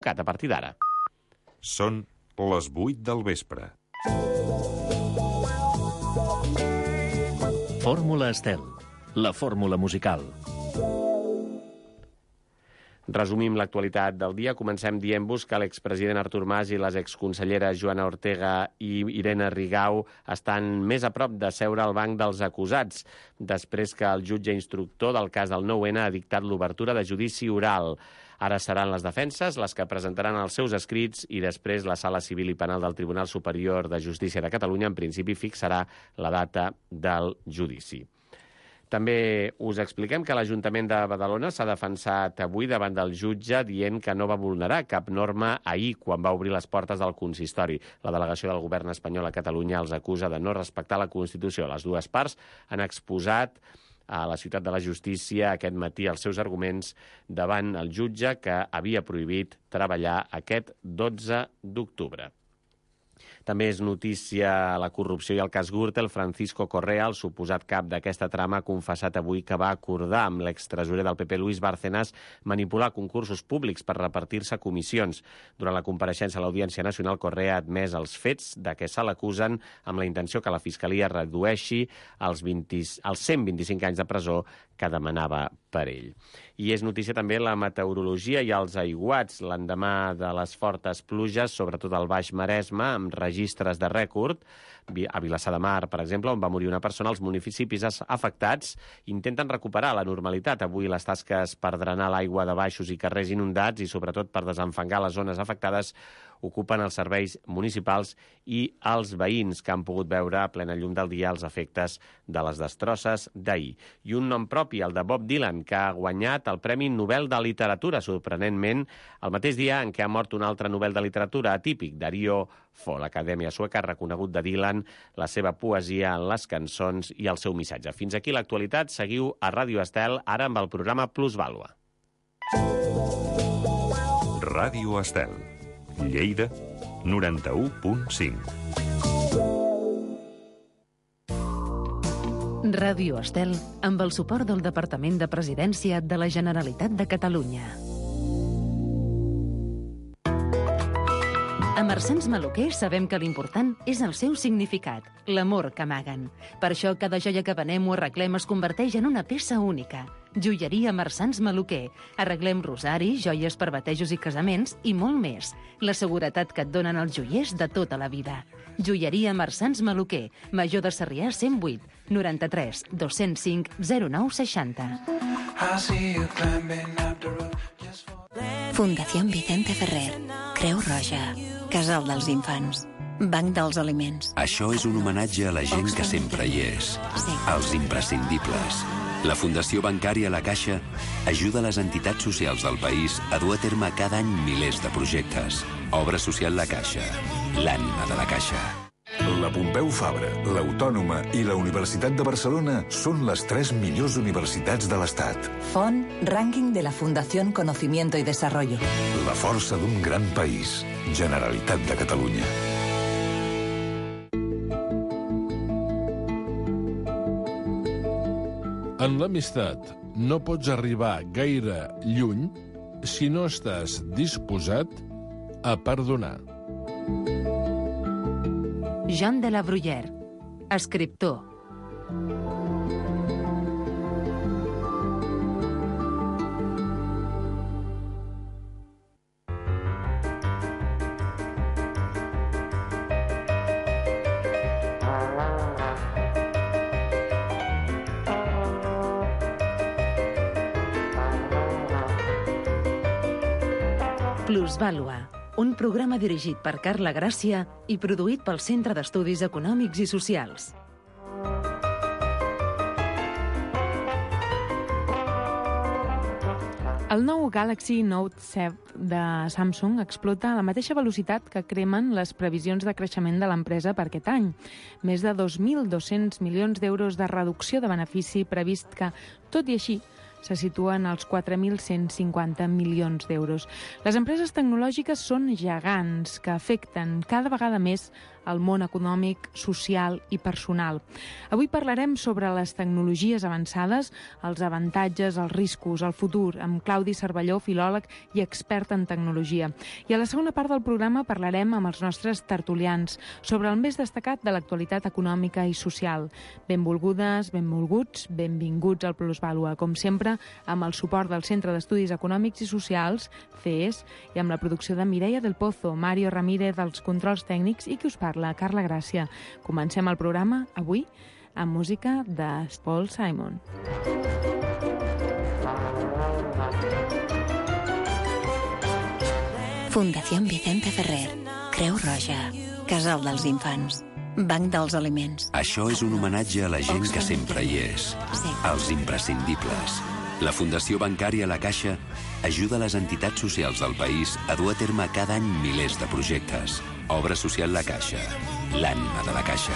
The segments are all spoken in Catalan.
a partir d'ara. Són les 8 del vespre. Fórmula Estel, la fórmula musical. Resumim l'actualitat del dia. Comencem dient-vos que l'expresident Artur Mas i les exconselleres Joana Ortega i Irene Rigau estan més a prop de seure al banc dels acusats, després que el jutge instructor del cas del 9-N ha dictat l'obertura de judici oral. Ara seran les defenses les que presentaran els seus escrits i després la Sala Civil i Penal del Tribunal Superior de Justícia de Catalunya en principi fixarà la data del judici. També us expliquem que l'Ajuntament de Badalona s'ha defensat avui davant del jutge dient que no va vulnerar cap norma ahir quan va obrir les portes del consistori. La delegació del govern espanyol a Catalunya els acusa de no respectar la Constitució. Les dues parts han exposat a la Ciutat de la Justícia aquest matí els seus arguments davant el jutge que havia prohibit treballar aquest 12 d'octubre. També és notícia la corrupció i el cas Gürtel. Francisco Correa, el suposat cap d'aquesta trama, ha confessat avui que va acordar amb l'extresorer del PP, Luis Bárcenas, manipular concursos públics per repartir-se comissions. Durant la compareixença a l'Audiència Nacional, Correa ha admès els fets de què se l'acusen amb la intenció que la Fiscalia redueixi als 125 anys de presó que demanava per ell. I és notícia també la meteorologia i els aiguats l'endemà de les fortes pluges, sobretot al Baix Maresme, amb registres de rècord. A Vilassar de Mar, per exemple, on va morir una persona, els municipis afectats intenten recuperar la normalitat. Avui les tasques per drenar l'aigua de baixos i carrers inundats i sobretot per desenfangar les zones afectades ocupen els serveis municipals i els veïns que han pogut veure a plena llum del dia els efectes de les destrosses d'ahir. I un nom propi, el de Bob Dylan, que ha guanyat el Premi Nobel de Literatura, sorprenentment, el mateix dia en què ha mort un altre Nobel de Literatura atípic, Dario Fo. L'Acadèmia Sueca ha reconegut de Dylan la seva poesia en les cançons i el seu missatge. Fins aquí l'actualitat. Seguiu a Ràdio Estel, ara amb el programa Plusvàlua. Ràdio Estel, Lleida, 91.5. Ràdio Estel, amb el suport del Departament de Presidència de la Generalitat de Catalunya. A Marsans Maluquer sabem que l'important és el seu significat, l'amor que amaguen. Per això cada joia que venem o arreglem es converteix en una peça única. Joieria Marsans Maluquer. Arreglem rosaris, joies per batejos i casaments i molt més. La seguretat que et donen els joiers de tota la vida. Joieria Marsans Maluquer. Major de Sarrià 108 93 205 0960. Fundació Vicente Ferrer, Creu Roja, Casal dels Infants, Banc dels Aliments. Això és un homenatge a la gent que sempre hi és, als imprescindibles. La Fundació Bancària La Caixa ajuda les entitats socials del país a dur a terme cada any milers de projectes. Obra social La Caixa, l'ànima de la Caixa. La Pompeu Fabra, l'Autònoma i la Universitat de Barcelona són les 3 millors universitats de l'Estat. FON, rànquing de la Fundación Conocimiento y Desarrollo. La força d'un gran país. Generalitat de Catalunya. En l'amistat no pots arribar gaire lluny si no estàs disposat a perdonar. Jean de la Bruyère, escriptor. Plusvàlua, un programa dirigit per Carla Gràcia i produït pel Centre d'Estudis Econòmics i Socials. El nou Galaxy Note 7 de Samsung explota a la mateixa velocitat que cremen les previsions de creixement de l'empresa per aquest any. Més de 2.200 milions d'euros de reducció de benefici previst que, tot i així, se situen als 4.150 milions d'euros. Les empreses tecnològiques són gegants que afecten cada vegada més el món econòmic, social i personal. Avui parlarem sobre les tecnologies avançades, els avantatges, els riscos, el futur, amb Claudi Cervelló, filòleg i expert en tecnologia. I a la segona part del programa parlarem amb els nostres tertulians sobre el més destacat de l'actualitat econòmica i social. Benvolgudes, benvolguts, benvinguts al Plusvàlua, com sempre, amb el suport del Centre d'Estudis Econòmics i Socials, CES, i amb la producció de Mireia del Pozo, Mario Ramírez dels controls tècnics i qui us parla, Carla Gràcia. Comencem el programa avui amb música de Paul Simon. Fundación Vicente Ferrer, Creu Roja, Casal dels Infants, Banc dels Aliments. Això és un homenatge a la gent que sempre hi és, als imprescindibles. La Fundació Bancària La Caixa ajuda les entitats socials del país a dur a terme cada any milers de projectes. Obra social La Caixa, l'ànima de la Caixa.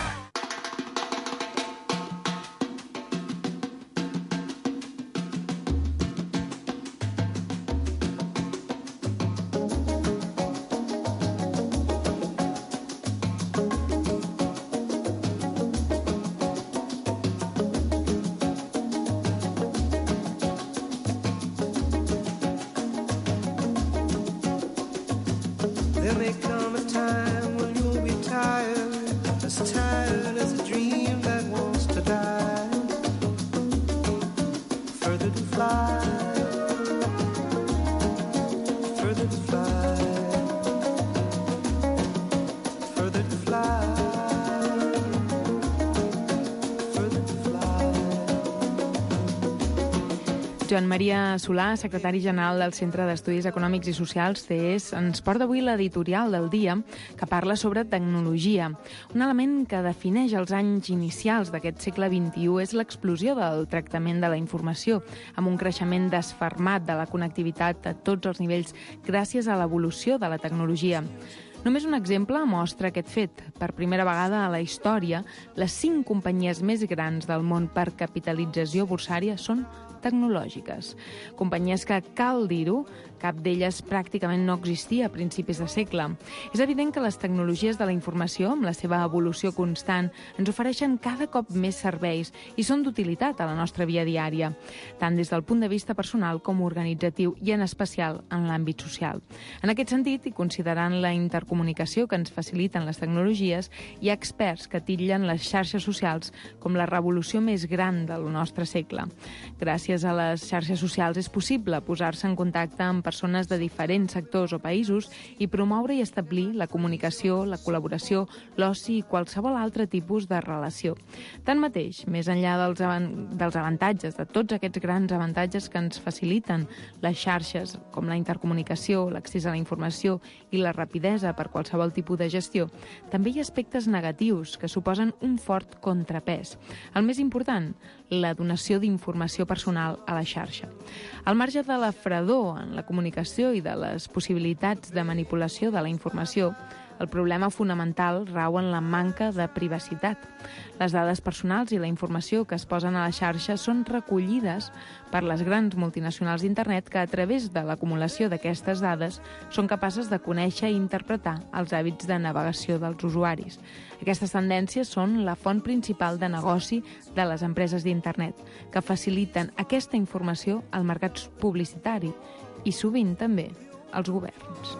Joan Maria Solà, secretari general del Centre d'Estudis Econòmics i Socials, CES, ens porta avui l'editorial del dia que parla sobre tecnologia. Un element que defineix els anys inicials d'aquest segle XXI és l'explosió del tractament de la informació, amb un creixement desfermat de la connectivitat a tots els nivells gràcies a l'evolució de la tecnologia. Només un exemple mostra aquest fet. Per primera vegada a la història, les 5 companyies més grans del món per capitalització borsària són tecnològiques. Companyies que, cal dir-ho, cap d'elles pràcticament no existia a principis de segle. És evident que les tecnologies de la informació, amb la seva evolució constant, ens ofereixen cada cop més serveis i són d'utilitat a la nostra vida diària, tant des del punt de vista personal com organitzatiu i en especial en l'àmbit social. En aquest sentit, i considerant la intercomunicació que ens faciliten les tecnologies, hi ha experts que titllen les xarxes socials com la revolució més gran del nostre segle. Gràcies a les xarxes socials és possible posar-se en contacte amb persones de diferents sectors o països i promoure i establir la comunicació, la col·laboració, l'oci i qualsevol altre tipus de relació. Tanmateix, més enllà dels avantatges, de tots aquests grans avantatges que ens faciliten les xarxes, com la intercomunicació, l'accés a la informació i la rapidesa per qualsevol tipus de gestió, també hi ha aspectes negatius que suposen un fort contrapès. El més important, la donació d'informació personal a la xarxa. Al marge de la fredor en la comunicació i de les possibilitats de manipulació de la informació, el problema fonamental rau en la manca de privacitat. Les dades personals i la informació que es posen a la xarxa són recollides per les grans multinacionals d'internet que, a través de l'acumulació d'aquestes dades, són capaces de conèixer i interpretar els hàbits de navegació dels usuaris. Aquestes tendències són la font principal de negoci de les empreses d'internet, que faciliten aquesta informació al mercat publicitari i sovint també als governs.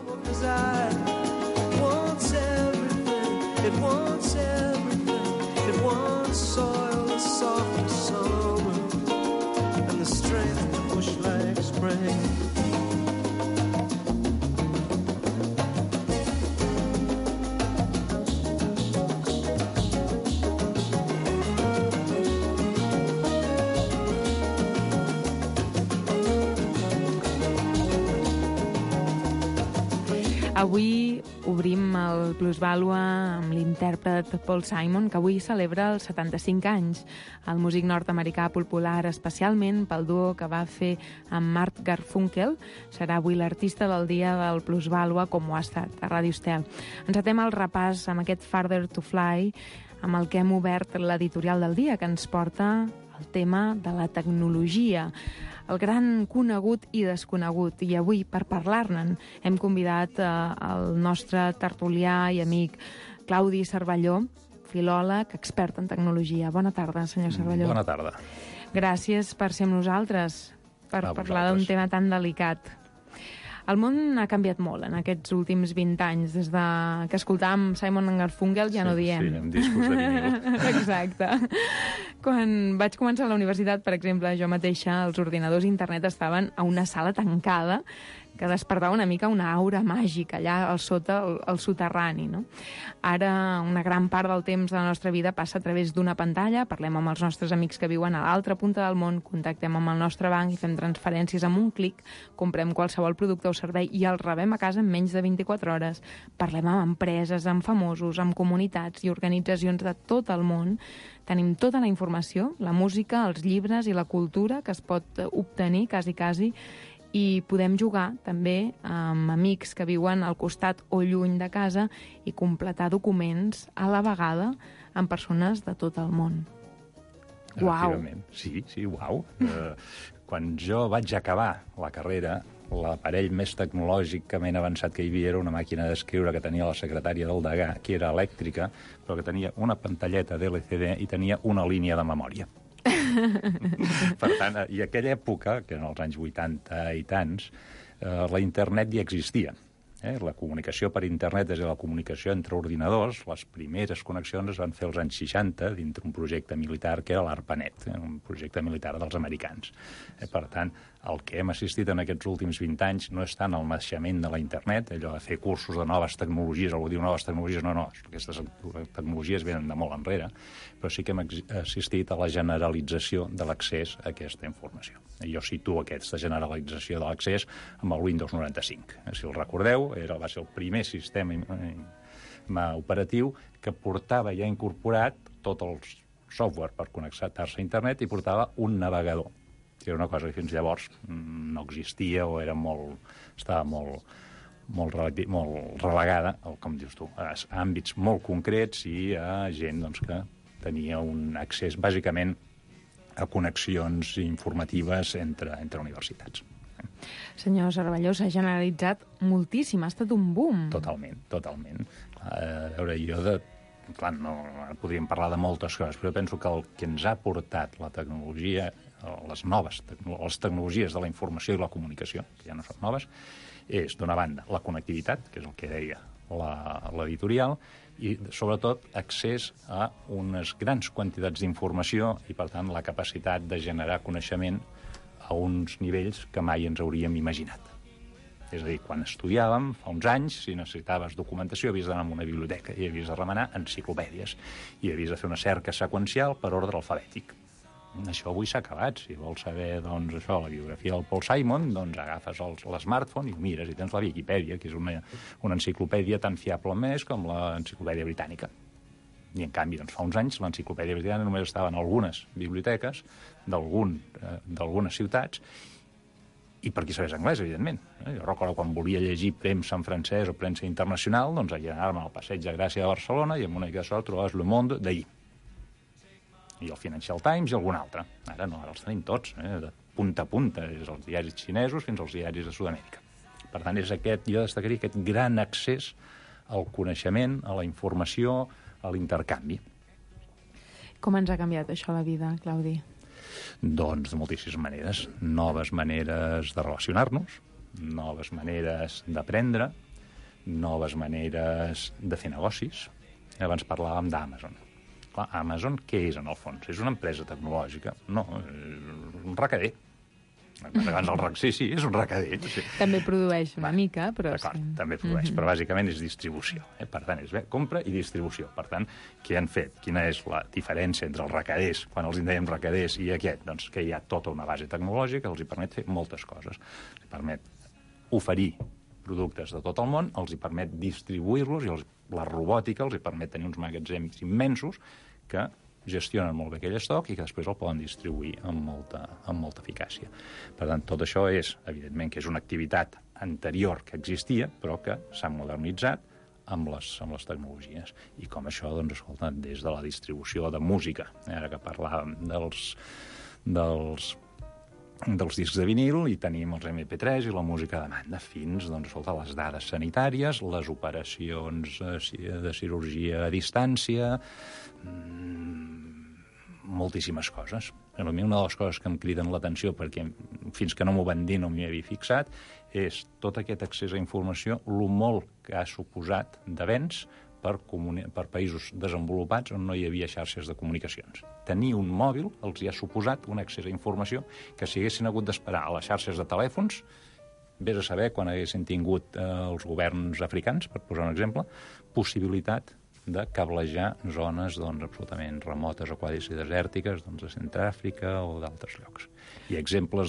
It wants everything. It wants soil as soft as summer and the strength to push like spring. Avui obrim el Plusvàlua amb l'intèrpret Paul Simon, que avui celebra els 75 anys. El músic nord-americà popular, especialment pel duo que va fer amb Art Garfunkel, serà avui l'artista del dia del Plusvàlua, com ho ha estat a Ràdio Estel. Encetem el repàs amb aquest Farther to Fly, amb el que hem obert l'editorial del dia, que ens porta el tema de la tecnologia, el gran conegut i desconegut. I avui, per parlar-ne'n, hem convidat el nostre tertulià i amic Claudi Cervelló, filòleg, expert en tecnologia. Bona tarda, senyor Cervelló. Bona tarda. Gràcies per ser amb nosaltres, per parlar d'un tema tan delicat. El món ha canviat molt en aquests últims 20 anys. Des que escoltàvem Simon & Garfunkel ja no diem. Sí, amb discos de vinil. Exacte. Quan vaig començar a la universitat, per exemple, jo mateixa, els ordinadors i internet estaven a una sala tancada que despertava una mica una aura màgica allà al sota, al soterrani, no? Ara, una gran part del temps de la nostra vida passa a través d'una pantalla, parlem amb els nostres amics que viuen a l'altra punta del món, contactem amb el nostre banc i fem transferències amb un clic, comprem qualsevol producte o servei i el rebem a casa en menys de 24 hores. Parlem amb empreses, amb famosos, amb comunitats i organitzacions de tot el món. Tenim tota la informació, la música, els llibres i la cultura que es pot obtenir quasi, i podem jugar també amb amics que viuen al costat o lluny de casa i completar documents a la vegada amb persones de tot el món. Uau! Sí, uau. Quan jo vaig acabar la carrera, l'aparell més tecnològicament avançat que hi havia era una màquina d'escriure que tenia la secretària del degà, que era elèctrica, però que tenia una pantalleta d'LCD i tenia una línia de memòria. Per tant, i aquella època, que en els anys 80 i tants, la internet ja existia. La comunicació per internet, és a dir, la comunicació entre ordinadors, les primeres connexions es van fer als anys 60 dintre un projecte militar que era l'ARPANET, un projecte militar dels americans. Per tant, el que hem assistit en aquests últims 20 anys no és tant el naixement de la internet, allò de fer cursos de noves tecnologies, algú diu noves tecnologies, no, aquestes tecnologies venen de molt enrere, però sí que hem assistit a la generalització de l'accés a aquesta informació. Jo situo aquesta generalització de l'accés amb el Windows 95. Si el recordeu, va ser el primer sistema operatiu que portava ja incorporat tot el software per connectar-se a internet i portava un navegador. Era una cosa que fins llavors no existia o estava molt relegada, com dius tu, a àmbits molt concrets i a gent que tenia un accés bàsicament a connexions informatives entre universitats. Senyor Cervelló, s'ha generalitzat moltíssim, ha estat un boom. Totalment. A veure, clar, no podríem parlar de moltes coses, però penso que el que ens ha portat la tecnologia, les tecnologies de la informació i la comunicació, que ja no són noves, és, d'una banda, la connectivitat, que és el que deia l'editorial, i, sobretot, accés a unes grans quantitats d'informació i, per tant, la capacitat de generar coneixement a uns nivells que mai ens hauríem imaginat. És a dir, quan estudiàvem, fa uns anys, si necessitaves documentació, havies d'anar a una biblioteca i havies de remenar enciclopèdies i havies de fer una cerca seqüencial per ordre alfabètic. Això avui s'ha acabat. Si vols saber, la biografia del Paul Simon, agafes l'smartphone i ho mires, i tens la Viquipèdia, que és una enciclopèdia tan fiable més com l'enciclopèdia britànica. I, en canvi, fa uns anys l'enciclopèdia britànica només estava en algunes biblioteques d'algunes ciutats, i per qui sabés anglès, evidentment. Jo recordo quan volia llegir premsa en francès o premsa internacional, allà anàvem al Passeig de Gràcia de Barcelona i amb una mica de sort trobaves Le Monde d'ahir. I el Financial Times i algun altre. Ara no, ara els tenim tots, de punta a punta, des dels diaris xinesos fins als diaris de Sud-amèrica. Per tant, jo destacaria aquest gran accés al coneixement, a la informació, a l'intercanvi. Com ens ha canviat això la vida, Claudi? Doncs de moltíssimes maneres. Noves maneres de relacionar-nos, noves maneres d'aprendre, noves maneres de fer negocis. Abans parlàvem d'Amazon. Clar, Amazon què és, en el fons? És una empresa tecnològica? No, és un recader. Sí, és un recader. Sí. També produeix una mica, però... D'acord, també produeix, però bàsicament és distribució. Per tant, és compra i distribució. Per tant, què han fet? Quina és la diferència entre els recaders, quan els dèiem recaders, i aquest? Doncs que hi ha tota una base tecnològica que els hi permet fer moltes coses. Els permet oferir productes de tot el món, els hi permet distribuir-los, i la robòtica els hi permet tenir uns magatzems immensos que gestionen molt bé aquell estoc i que després el poden distribuir amb molta eficàcia. Per tant, tot això és, evidentment, que és una activitat anterior que existia, però que s'ha modernitzat amb les tecnologies. I com això, doncs, escolta, des de la distribució de música, ara que parlàvem dels discs de vinil, i tenim els MP3 i la música de demanda, fins, doncs, escolta, les dades sanitàries, les operacions de cirurgia a distància, moltíssimes coses. A mi una de les coses que em criden l'atenció, perquè fins que no m'ho van dir no m'hi havia fixat, és tot aquest accés a informació, lo molt que ha suposat d'avenç per països desenvolupats on no hi havia xarxes de comunicacions. Tenir un mòbil els hi ha suposat un accés a informació que si haguessin hagut d'esperar a les xarxes de telèfons, vés a saber quan haguessin tingut els governs africans, per posar un exemple, possibilitat de cablejar zones absolutament remotes o quasi desèrtiques, de Centreàfrica o d'altres llocs. I exemples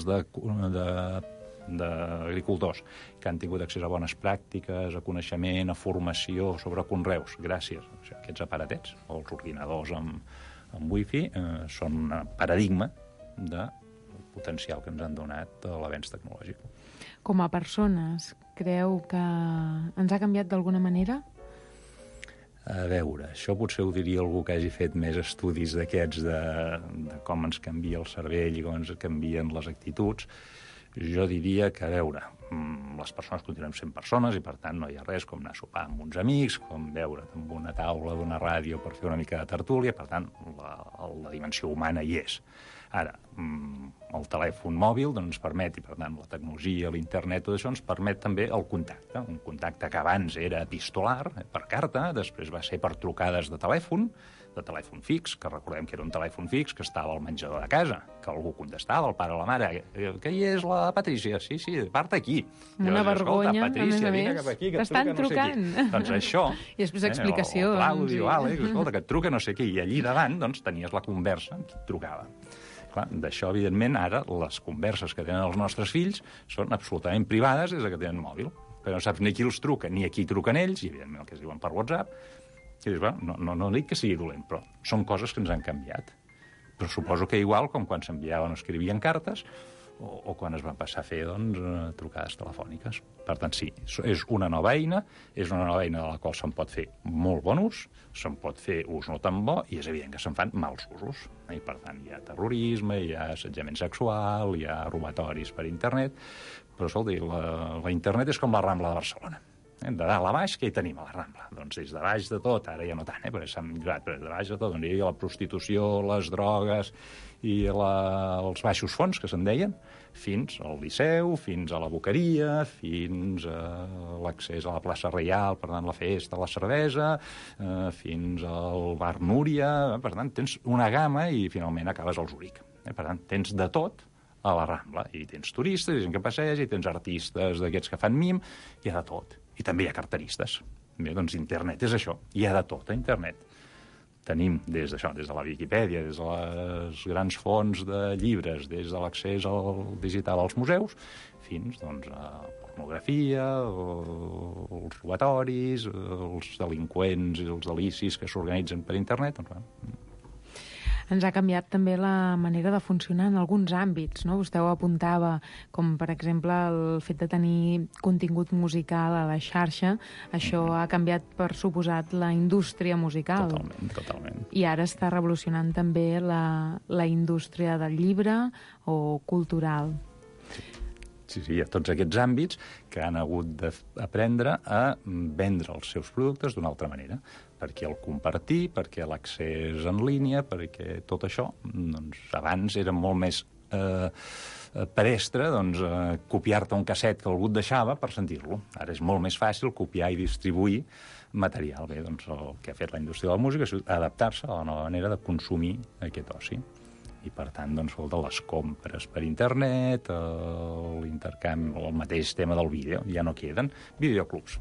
d'agricultors que han tingut accés a bones pràctiques, a coneixement, a formació sobre conreus, gràcies a aquests aparatets, o els ordinadors amb wifi, són un paradigma del potencial que ens han donat l'avenç tecnològic. Com a persones, creu que ens ha canviat d'alguna manera? A veure, això potser ho diria algú que hagi fet més estudis d'aquests de com ens canvia el cervell i com ens canvien les actituds. Jo diria que, a veure, les persones continuem sent persones i, per tant, no hi ha res com anar a sopar amb uns amics, com veure't amb una taula d'una ràdio per fer una mica de tertúlia. Per tant, la dimensió humana hi és. Ara, el telèfon mòbil ens permet, i per tant la tecnologia, l'internet, tot això ens permet també el contacte. Un contacte que abans era epistolar, per carta, després va ser per trucades de telèfon fix, que recordem que era un telèfon fix que estava al menjador de casa, que algú contestava, el pare o la mare, que hi és la Patrícia? Sí, part aquí. Una vergonya, Patrícia, a més a més. T'estan trucant. Doncs això. I després explicació. O Claudio, Àlex, escolta, que et truca no sé qui, i allí davant tenies la conversa amb qui et trucava. Clar, d'això, evidentment, ara les converses que tenen els nostres fills són absolutament privades des que tenen mòbil. Però no saps ni qui els truca ni a qui truquen ells, i evidentment el que es diuen per WhatsApp. I dius, no dic que sigui dolent, però són coses que ens han canviat. Però suposo que igual com quan s'enviaven o escrivien cartes o quan es van passar a fer trucades telefòniques. Per tant, sí, és una nova eina de la qual se'n pot fer molt bon ús, se'n pot fer ús no tan bo, i és evident que se'n fan mals usos. I per tant, hi ha terrorisme, hi ha assetjament sexual, hi ha robatoris per internet, però escolta, la internet és com la Rambla de Barcelona. De dalt a baix, què hi tenim a la Rambla? Doncs des de baix de tot, ara ja no tant, perquè s'ha millorat, però des de baix de tot, on hi havia la prostitució, les drogues i els baixos fons, que se'n deien, fins al Liceu, fins a la Boqueria, fins a l'accés a la plaça Reial, per tant, la festa, la cervesa, fins al bar Núria. Per tant, tens una gamma i finalment acabes al Zuric. Per tant, tens de tot a la Rambla. I tens turistes, i gent que passeja, i tens artistes d'aquests que fan mim, hi ha de tot. I també hi ha carteristes. Bé, doncs internet és això, hi ha de tot a internet. Tenim des d'això, des de la Viquipèdia, des de les grans fonts de llibres, des de l'accés al digital als museus, fins a pornografia, els robatoris, els delinqüents i els delicis que s'organitzen per internet. Ens ha canviat també la manera de funcionar en alguns àmbits, no? Vostè ho apuntava, com per exemple el fet de tenir contingut musical a la xarxa. Això ha canviat, per suposat, la indústria musical. Totalment. I ara està revolucionant també la indústria del llibre o cultural. Sí, hi ha tots aquests àmbits que han hagut d'aprendre a vendre els seus productes d'una altra manera, perquè el compartir, perquè l'accés en línia, perquè tot això, abans era molt més pedestre, copiar-te un casset que algú et deixava per sentir-lo. Ara és molt més fàcil copiar i distribuir material. Bé, el que ha fet la indústria de la música és adaptar-se a la nova manera de consumir aquest oci. I, per tant, les compres per internet, l'intercanvi, el mateix tema del vídeo, ja no queden videoclubs.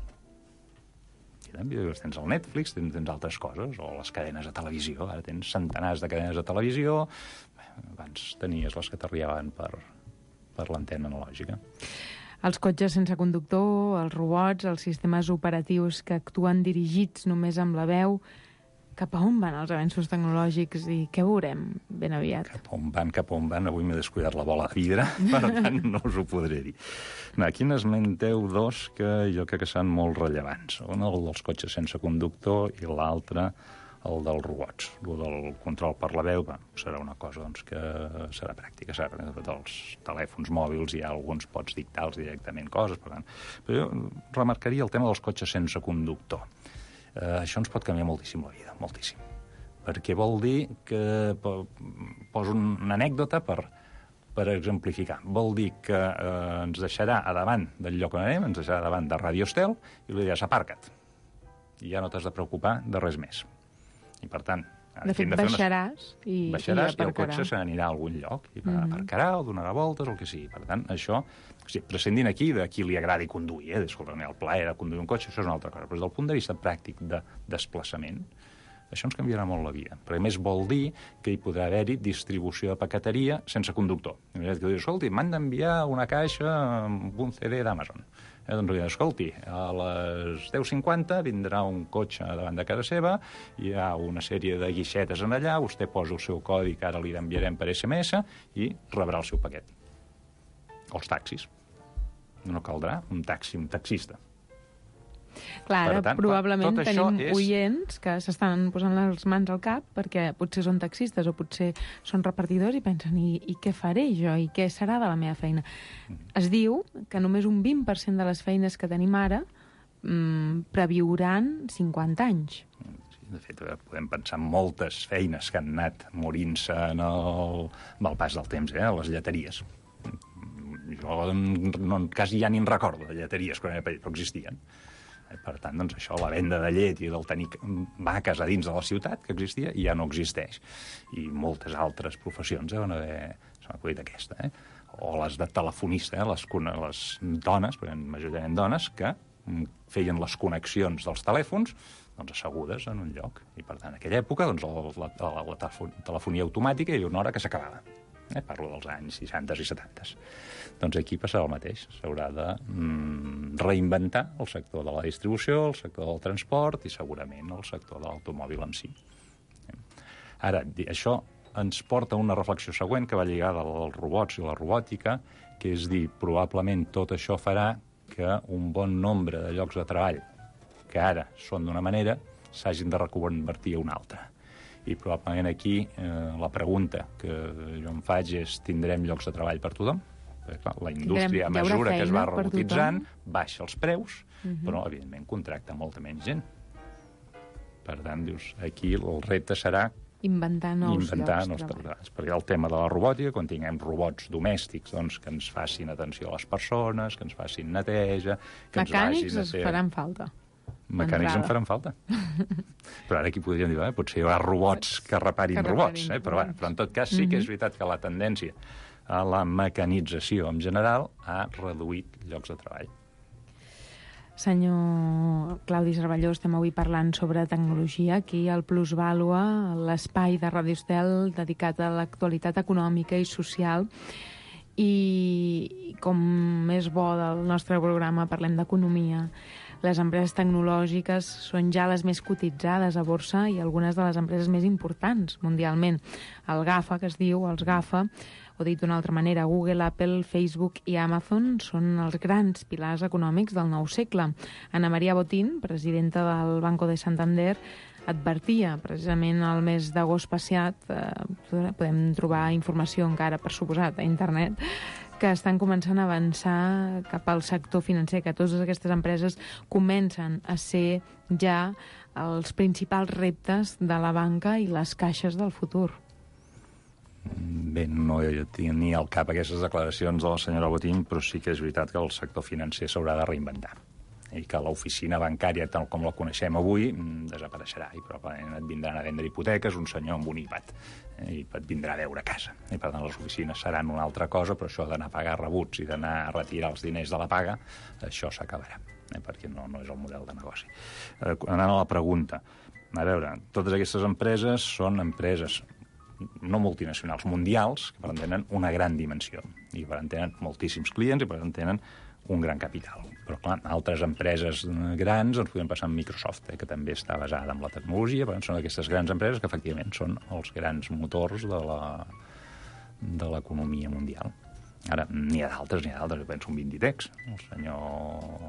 Tens el Netflix, tens altres coses, o les cadenes de televisió. Ara tens centenars de cadenes de televisió. Abans tenies les que t'arribaven per l'antena analògica. Els cotxes sense conductor, els robots, els sistemes operatius que actuen dirigits només amb la veu, cap a on van els avenços tecnològics i què veurem ben aviat? Cap on van. Avui m'he descuidat la bola de vidre, per tant no us ho podré dir. Aquí n'esmenteu dos que jo crec que són molt rellevants. Un, el dels cotxes sense conductor, i l'altre, el dels robots. El del control per la veu serà una cosa que serà pràctica. Els telèfons mòbils hi ha alguns, pots dictar-los directament coses. Però jo remarcaria el tema dels cotxes sense conductor. Això ens pot canviar moltíssim la vida, moltíssim. Perquè vol dir que... Poso una anècdota per exemplificar. Vol dir que ens deixarà a davant del lloc on anem, ens deixarà davant de Radio Estel i li diràs, aparca't. I ja no t'has de preocupar de res més. I per tant... De fet, baixaràs i el cotxe se n'anirà a algun lloc i aparcarà o donarà voltes o el que sigui. Per tant, això, prescindint aquí de qui li agradi conduir, el plaer de conduir un cotxe, això és una altra cosa. Però des del punt de vista pràctic de desplaçament, això ens canviarà molt la vida. Però a més vol dir que hi podrà haver-hi distribució de paqueteria sense conductor. Escolti, m'han d'enviar una caixa amb un CD d'Amazon. Doncs, escolti, a les 10:50 vindrà un cotxe davant de casa seva, hi ha una sèrie de guixetes en allà, vostè posa el seu codi que ara li enviarem per SMS i rebrà el seu paquet. Els taxis. No caldrà un taxista. Clar, ara probablement tenim oients que s'estan posant les mans al cap perquè potser són taxistes o potser són repartidors i pensen, i què faré jo? I què serà de la meva feina? Es diu que només un 20% de les feines que tenim ara previuran 50 anys. De fet, podem pensar en moltes feines que han anat morint-se amb el pas del temps, les lleteries. Jo quasi ja ni en recordo de lleteries quan era petit, però existien. Per tant, doncs això, la venda de llet i del tenir vaques a dins de la ciutat, que existia, ja no existeix. I moltes altres professions van haver... Se m'ha acudit aquesta, O les de telefonista, les dones, perquè majoritàriament dones, que feien les connexions dels telèfons assegudes en un lloc. I, per tant, en aquella època, la telefonia automàtica hi havia una hora que s'acabava. Parlo dels anys 60 i 70. Doncs aquí passarà el mateix. S'haurà de reinventar el sector de la distribució, el sector del transport i segurament el sector de l'automòbil en si. Ara, això ens porta a una reflexió següent que va lligada als robots i la robòtica, que és dir, probablement tot això farà que un bon nombre de llocs de treball que ara són d'una manera s'hagin de reconvertir a una altra. I probablement aquí la pregunta que jo em faig és, tindrem llocs de treball per tothom? Perquè, clar, la indústria, a mesura que es va robotitzant, baixa els preus, però, evidentment, contracta molta menys gent. Per tant, dius, aquí el repte serà inventar nous llocs de treball. Perquè el tema de la robòtica, quan tinguem robots domèstics que ens facin atenció a les persones, que ens facin neteja... Mecànics ens faran falta. Mecànics en faran falta. Però ara aquí podríem dir, potser hi haurà robots que reparin robots, però en tot cas sí que és veritat que la tendència a la mecanització en general ha reduït llocs de treball. Senyor Claudi Cervelló, estem avui parlant sobre tecnologia aquí al Plusvàlua, l'espai de Radio Estel dedicat a l'actualitat econòmica i social. I com és bo del nostre programa, parlem d'economia. Les empreses tecnològiques són ja les més cotitzades a borsa i algunes de les empreses més importants mundialment. El GAFA, que es diu, els GAFA, o dit d'una altra manera, Google, Apple, Facebook i Amazon són els grans pilars econòmics del nou segle. Ana Maria Botín, presidenta del Banco de Santander, advertia precisament el mes d'agost passat, podem trobar informació encara, per suposat, a internet, que estan començant a avançar cap al sector financer, que totes aquestes empreses comencen a ser ja els principals reptes de la banca i les caixes del futur. Bé, no tenia al cap aquestes declaracions de la senyora Botín, però sí que és veritat que el sector financer s'haurà de reinventar i que l'oficina bancària, tal com la coneixem avui, desapareixerà i probablement et vindran a vendre hipoteques un senyor amb un iPad i et vindrà a veure a casa. I per tant les oficines seran una altra cosa, però això d'anar a pagar rebuts i d'anar a retirar els diners de la paga, això s'acabarà, perquè no és el model de negoci. Anant a la pregunta, a veure, totes aquestes empreses són empreses no multinacionals, mundials, que per tant tenen una gran dimensió i per tant tenen moltíssims clients i per tant tenen un gran capital. Però, clar, altres empreses grans ens podem passar amb Microsoft, que també està basada en la tecnologia, però són aquestes grans empreses que, efectivament, són els grans motors de l'economia mundial. Ara, n'hi ha d'altres, jo penso en Inditex, el senyor...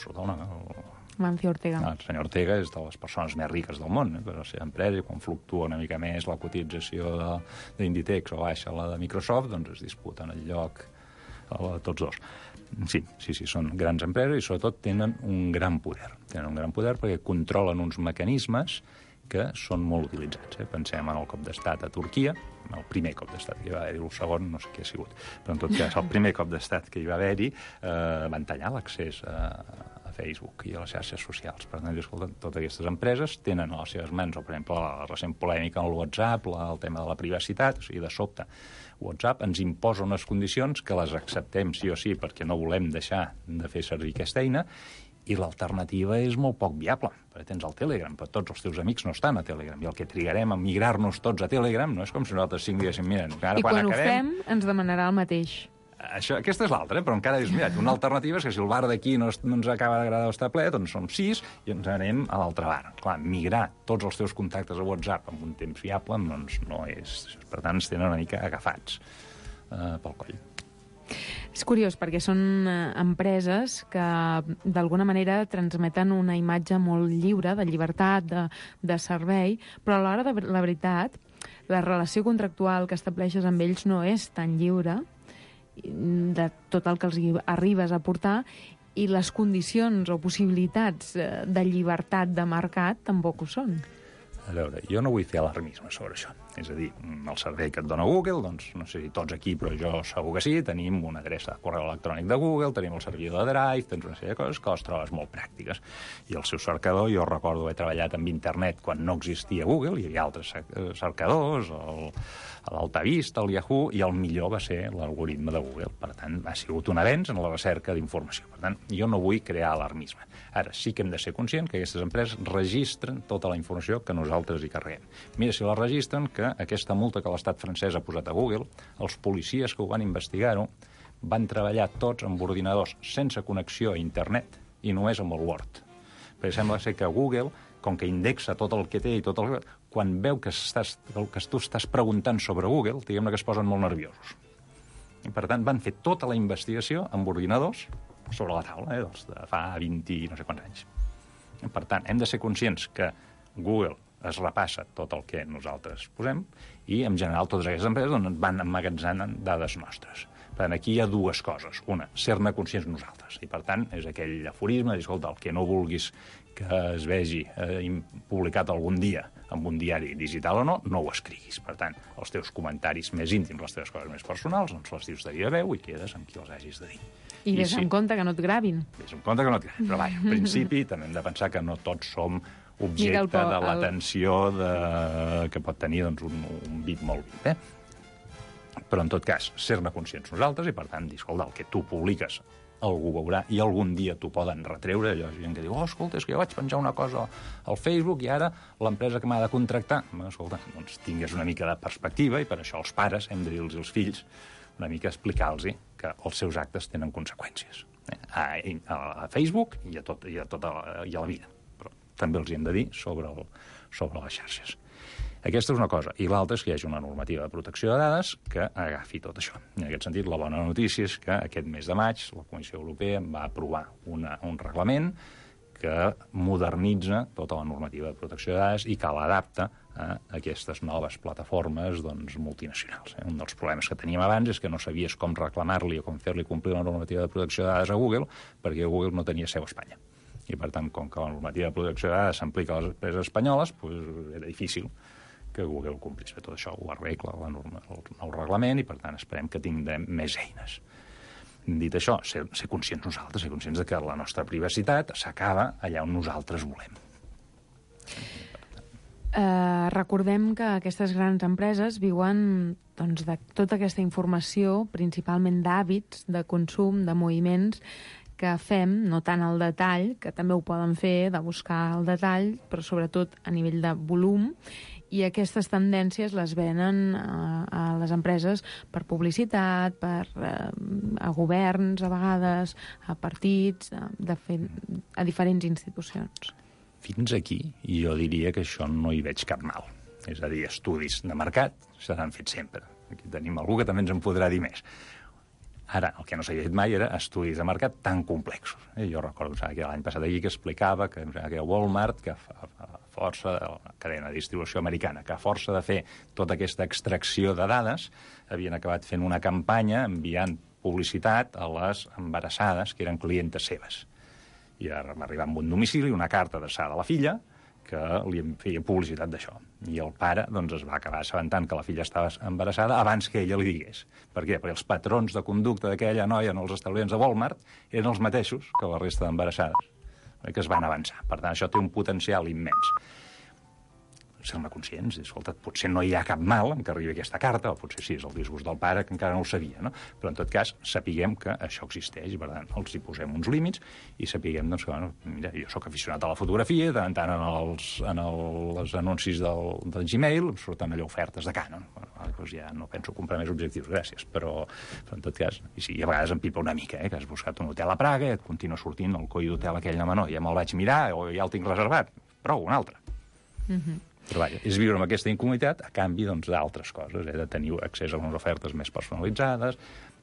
Mancio Ortega. El senyor Ortega és de les persones més riques del món, per la seva empresa, i quan fluctua una mica més la cotització d'Inditex o baixa la de Microsoft, doncs es disputen el lloc tots dos. Sí, són grans empreses i sobretot tenen un gran poder. Tenen un gran poder perquè controlen uns mecanismes que són molt utilitzats. Pensem en el cop d'estat a Turquia, el primer cop d'estat que hi va haver-hi, el segon no sé què ha sigut, però en tot cas el primer cop d'estat que hi va haver-hi van tallar l'accés a Facebook i a les xarxes socials. Per tant, escolta, totes aquestes empreses tenen a les seves mans, per exemple, la recent polèmica amb el WhatsApp, el tema de la privacitat, o sigui, de sobte WhatsApp ens imposa unes condicions que les acceptem sí o sí perquè no volem deixar de fer servir aquesta eina, i l'alternativa és molt poc viable, perquè tens el Telegram, però tots els teus amics no estan a Telegram, i el que trigarem a migrar-nos tots a Telegram no és com si nosaltres diguéssim, mira, ara quan acabem... I quan ho fem ens demanarà el mateix. Aquesta és l'altra, però encara dius, mira, una alternativa és que si el bar d'aquí no ens acaba d'agradar estar ple, doncs som 6 i ens anem a l'altre bar. Clar, migrar tots els teus contactes a WhatsApp en un temps fiable doncs no és... Per tant, ens tenen una mica agafats pel coll. És curiós, perquè són empreses que d'alguna manera transmeten una imatge molt lliure, de llibertat, de servei, però a l'hora de la veritat, la relació contractual que estableixes amb ells no és tan lliure de tot el que els arribes a portar, i les condicions o possibilitats de llibertat de mercat tampoc ho són. A veure, jo no vull fer alarmisme sobre això. És a dir, el servei que et dona Google, doncs no sé si tots aquí, però jo segur que sí, tenim una adreça de correu electrònic de Google, tenim el servidor de Drive, tens una sèrie de coses que les trobes molt pràctiques. I el seu cercador, jo recordo haver treballat amb internet quan no existia Google, hi havia altres cercadors, l'Altavista, el Yahoo, i el millor va ser l'algoritme de Google. Per tant, ha sigut un avenç en la recerca d'informació. Per tant, jo no vull crear alarmisme. Ara, sí que hem de ser conscients que aquestes empreses registren tota la informació que nosaltres hi carreguem. Mira, si la registren, que aquesta multa que l'estat francès ha posat a Google, els policies que ho van investigar-ho van treballar tots amb ordinadors sense connexió a internet i només amb el Word. Perquè sembla ser que Google, com que indexa tot el que té i tot el... quan veu que tu estàs preguntant sobre Google, diguem-ne que es posen molt nerviosos. I, per tant, van fer tota la investigació amb ordinadors sobre la taula, dels de fa 20 i no sé quants anys. I, per tant, hem de ser conscients que Google es repassa tot el que nosaltres posem i, en general, totes aquestes empreses van emmagatzemant dades nostres. Per tant, aquí hi ha dues coses. Una, ser-ne conscients nosaltres. I, per tant, és aquell aforisme de dir, escolta, el que no vulguis que es vegi publicat algun dia en un diari digital o no, no ho escriguis. Per tant, els teus comentaris més íntims, les teves coses més personals, doncs les dius de viva veu i quedes amb qui els hagis de dir. I ves en compte que no et gravin. Ves en compte que no et gravin. Però, vaja, en principi, també hem de pensar que no tots som objecte de l'atenció que pot tenir doncs, un bit molt vit. Però, en tot cas, ser-ne conscients nosaltres i, per tant, dir, escolta, el que tu publiques algú veurà i algun dia t'ho poden retreure. Allò hi ha gent que diu, escolta, és que jo vaig penjar una cosa al Facebook i ara l'empresa que m'ha de contractar... Escolta, doncs tingues una mica de perspectiva i per això els pares hem de dir-los als fills una mica explicar-los que els seus actes tenen conseqüències. A Facebook i a la vida. Però també els hi hem de dir sobre les xarxes. Aquesta és una cosa. I l'altra és que hi hagi una normativa de protecció de dades que agafi tot això. I en aquest sentit, la bona notícia és que aquest mes de maig la Comissió Europea va aprovar un reglament que modernitza tota la normativa de protecció de dades i que l'adapta a aquestes noves plataformes multinacionals. Un dels problemes que teníem abans és que no sabies com reclamar-li o com fer-li complir la normativa de protecció de dades a Google perquè Google no tenia seu a Espanya. I, per tant, com que la normativa de protecció de dades s'aplica a les empreses espanyoles, era difícil que Google complís. Tot això ho arregla el nou reglament i, per tant, esperem que tinguem més eines. Dit això, ser conscients nosaltres, ser conscients de que la nostra privacitat s'acaba allà on nosaltres volem. Recordem que aquestes grans empreses viuen de tota aquesta informació, principalment d'hàbits, de consum, de moviments, que fem, no tant al detall, que també ho poden fer, de buscar el detall, però sobretot a nivell de volum, I aquestes tendències les venen a les empreses per publicitat, a governs, a vegades, a partits, a diferents institucions. Fins aquí, jo diria que això no hi veig cap mal. És a dir, estudis de mercat s'han fet sempre. Aquí tenim algú que també ens en podrà dir més. Ara, el que no s'havia fet mai era estudis de mercat tan complexos. Jo recordo que l'any passat aquí que explicava que Walmart, que força, la cadena de distribució americana, que a força de fer tota aquesta extracció de dades, havien acabat fent una campanya enviant publicitat a les embarassades, que eren clientes seves. I va arribar amb un domicili, una carta adreçada a la filla, que li feia publicitat d'això. I el pare es va acabar assabentant que la filla estava embarassada abans que ella li digués. Per què? Perquè els patrons de conducta d'aquella noia en els establiments de Walmart eren els mateixos que la resta d'embarassades, que es van avançar. Per tant, això té un potencial immens. Ser-ne conscients, escolta, potser no hi ha cap mal en que arribi aquesta carta, o potser sí, és el disgust del pare, que encara no ho sabia, no? Però, en tot cas, sapiguem que això existeix, i per tant, els hi posem uns límits, i sapiguem, que, mira, jo sóc aficionat a la fotografia, de tant en els anuncis del Gmail, em surten allò ofertes de Canon. Doncs ja no penso comprar més objectius, gràcies, però en tot cas, i sí, a vegades em pipa una mica, que has buscat un hotel a Praga, et continua sortint el coi d'hotel aquell a Manó, ja me'l vaig mirar, o ja el tinc reservat, prou, un altre. Però vaja, és viure amb aquesta incomoditat a canvi d'altres coses, de tenir accés a unes ofertes més personalitzades.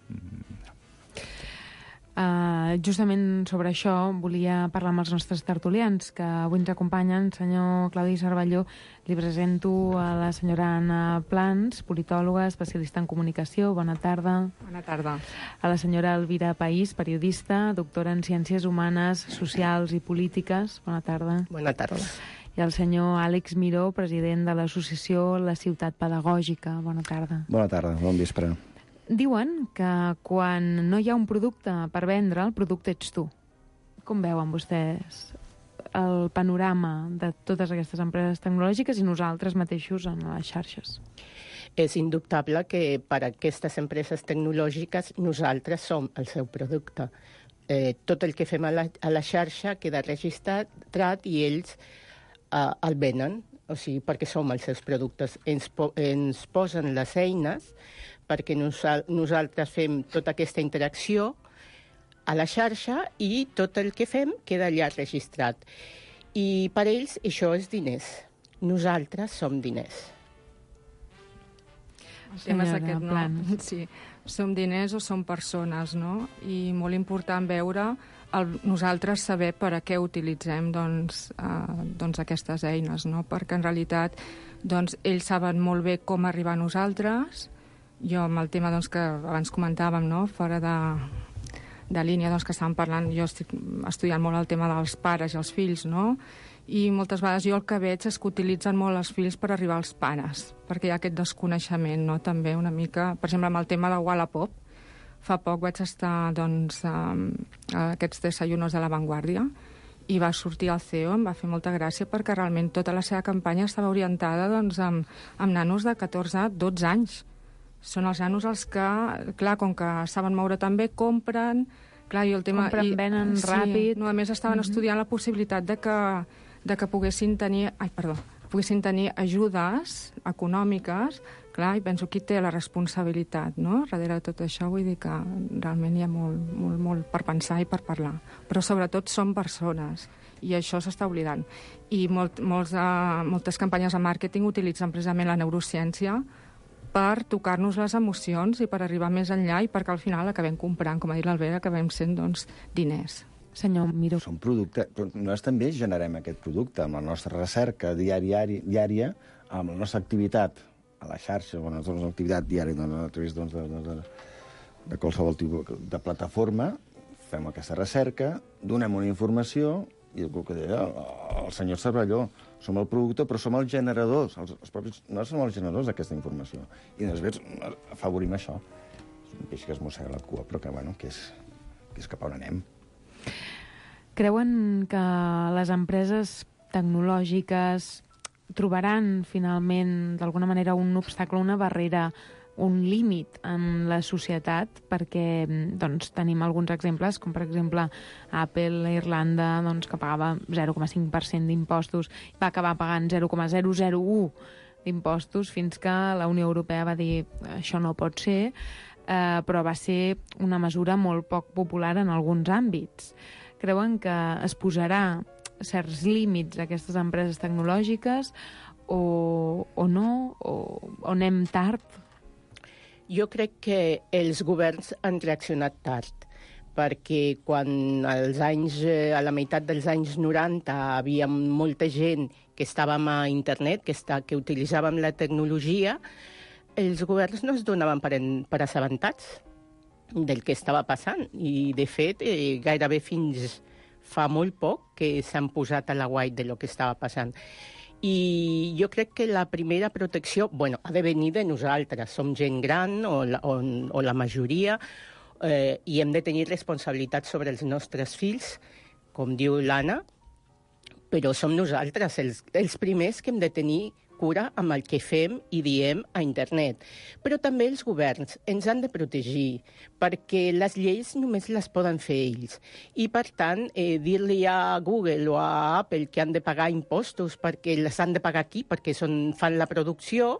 Justament sobre això volia parlar amb els nostres tertulians que avui ens acompanyen. Senyor Claudi Cervelló, li presento a la senyora Anna Plans, politòloga, especialista en comunicació. Bona tarda. Bona tarda. A la senyora Elvira País, periodista, doctora en Ciències Humanes, Socials i Polítiques. Bona tarda. Bona tarda. I el senyor Àlex Miró, president de l'associació La Ciutat Pedagògica. Bona tarda. Bona tarda, bon vespre. Diuen que quan no hi ha un producte per vendre, el producte ets tu. Com veuen vostès el panorama de totes aquestes empreses tecnològiques i nosaltres mateixos en les xarxes? És indubtable que per a aquestes empreses tecnològiques nosaltres som el seu producte. Tot el que fem a la xarxa queda registrat i ells el venen, o sigui, perquè som els seus productes. Ens posen les eines perquè nosaltres fem tota aquesta interacció a la xarxa i tot el que fem queda allà registrat. I per ells això és diners. Nosaltres som diners. El tema és aquest, no? Sí, som diners o som persones, no? I molt important veure nosaltres saber per a què utilitzem aquestes eines, no? Perquè en realitat ells saben molt bé com arribar a nosaltres. Jo amb el tema que abans comentàvem, no? Fora de línia que estàvem parlant, jo estic estudiant molt el tema dels pares i els fills, no? I moltes vegades jo el que veig és que utilitzen molt els fills per arribar als pares, perquè hi ha aquest desconeixement, no? També una mica, per exemple, amb el tema de Wallapop, fa poc vaig estar a aquests desayunos de La Vanguardia i va sortir el CEO, em va fer molta gràcia perquè realment tota la seva campanya estava orientada amb nanos de 14-12 anys. Són els nanos els que, clar, com que saben moure tan bé, compren... Clar, i el tema... Compren, venen ràpid... No, a més, estaven estudiant la possibilitat de que poguessin tenir ajudes econòmiques. Clar, i penso qui té la responsabilitat, no?, darrere de tot això. Vull dir que realment hi ha molt per pensar i per parlar. Però sobretot són persones, i això s'està oblidant. I moltes campanyes de màrqueting utilitzen precisament la neurociència per tocar-nos les emocions i per arribar més enllà i perquè al final acabem comprant, com ha dit l'Albera, acabem sent, diners. Senyor Miró. Som producte, però nosaltres també generem aquest producte amb la nostra recerca diària, amb la nostra activitat a la xarxa, amb la nostra activitat diària a través de qualsevol tipus de plataforma, fem aquesta recerca, donem una informació, i el que deia el senyor Cervelló, som el producte, però som els generadors, nosaltres som els generadors d'aquesta informació. I després afavorim això. És un peix que es mossega la cua, però que és cap on anem. Creuen que les empreses tecnològiques trobaran finalment d'alguna manera un obstacle, una barrera, un límit en la societat, perquè tenim alguns exemples, com per exemple Apple a Irlanda, que pagava 0,5% d'impostos, va acabar pagant 0,001 d'impostos fins que la Unió Europea va dir això no pot ser, però va ser una mesura molt poc popular en alguns àmbits. Creuen que es posarà certs límits a aquestes empreses tecnològiques o no, o anem tard? Jo crec que els governs han reaccionat tard, perquè quan a la meitat dels anys 90 havia molta gent que estàvem a internet, que utilitzàvem la tecnologia, els governs no es donaven per assabentats del que estava passant. I, de fet, gairebé fins fa molt poc que s'han posat a l'aguait de lo que estava passant. I jo crec que la primera protecció, ha de venir de nosaltres. Som gent gran, o la majoria, i hem de tenir responsabilitat sobre els nostres fills, com diu l'Anna, però som nosaltres els primers que hem de tenir cura amb el que fem i diem a internet. Però també els governs ens han de protegir, perquè les lleis només les poden fer ells. I, per tant, dir-li a Google o a Apple que han de pagar impostos perquè les han de pagar aquí, perquè fan la producció,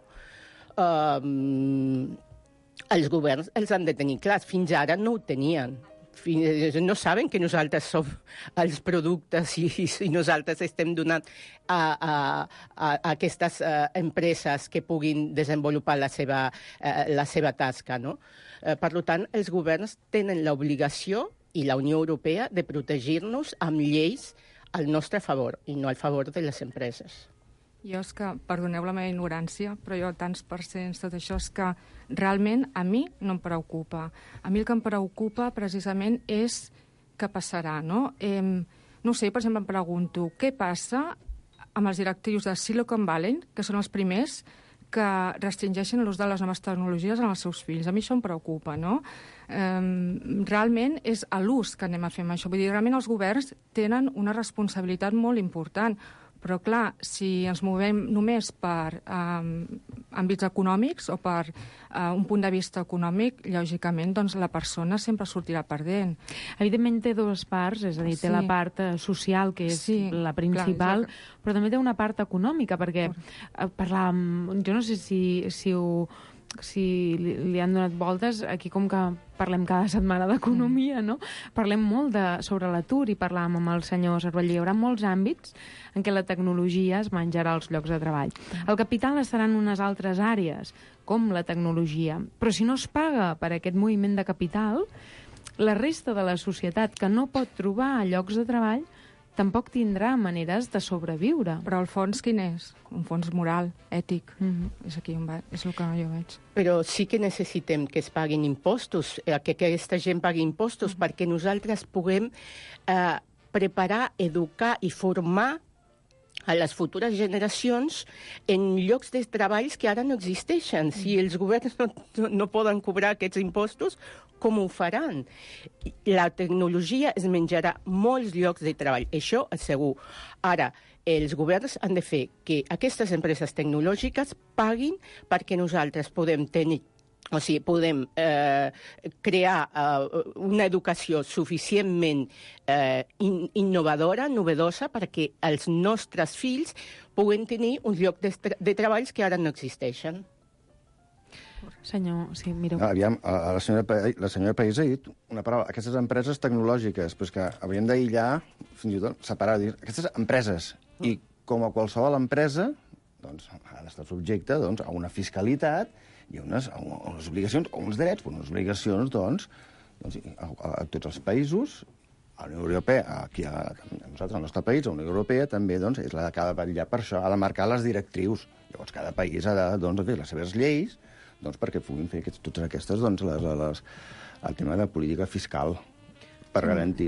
els governs els han de tenir clars. Fins ara no ho tenien. No saben que nosaltres som els productes i nosaltres estem donant a aquestes empreses que puguin desenvolupar la seva tasca, no? Per tant, els governs tenen l'obligació, i la Unió Europea, de protegir-nos amb lleis al nostre favor i no al favor de les empreses. Jo és que, perdoneu la meva ignorància, però jo tants percents, tot això, és que realment a mi no em preocupa. A mi el que em preocupa precisament és què passarà, no? No sé, per exemple, em pregunto, què passa amb els directius de Silicon Valley, que són els primers que restringeixen l'ús de les noves tecnologies en els seus fills? A mi això em preocupa, no? Realment és a l'ús que anem a fer amb això. Vull dir, realment els governs tenen una responsabilitat molt important. Però, clar, si ens movem només per àmbits econòmics o per un punt de vista econòmic, lògicament, doncs la persona sempre sortirà perdent. Evidentment té dues parts, és a dir, té la part social, que és la principal, però també té una part econòmica, perquè parlàvem, jo no sé si li han donat voltes, aquí com que parlem cada setmana d'economia, no? Parlem molt sobre l'atur i parlàvem amb el senyor Cervelló. Hi haurà molts àmbits en què la tecnologia es menjarà els llocs de treball. El capital estarà en unes altres àrees, com la tecnologia. Però si no es paga per aquest moviment de capital, la resta de la societat que no pot trobar llocs de treball tampoc tindrà maneres de sobreviure. Però el fons quin és? Un fons moral, ètic. És aquí on va, és el que jo veig. Però sí que necessitem que es paguin impostos, que aquesta gent pagui impostos, perquè nosaltres puguem preparar, educar i formar a les futures generacions en llocs de treballs que ara no existeixen. Si els governs no poden cobrar aquests impostos, com ho faran? La tecnologia es menjarà molts llocs de treball, això és segur. Ara, els governs han de fer que aquestes empreses tecnològiques paguin perquè nosaltres podem tenir, o sigui, podem crear una educació suficientment innovadora, novedosa, perquè els nostres fills puguen tenir un lloc de treballs que ara no existeixen. Senyor, sí, mireu. Aviam, la senyora País ha dit una paraula, aquestes empreses tecnològiques, però és que hauríem d'aïllar, fins i tot separar, dir, aquestes empreses, i com a qualsevol empresa, doncs, ha d'estar subjecte a una fiscalitat i a unes obligacions, o uns drets, però unes obligacions, doncs a tots els països, a la Unió Europea, aquí a nosaltres, al nostre país, a la Unió Europea, també és la que ha de vetllar per això, ha de marcar les directrius. Llavors, cada país ha de fer les seves lleis perquè puguin fer totes aquestes, el tema de política fiscal, per garantir,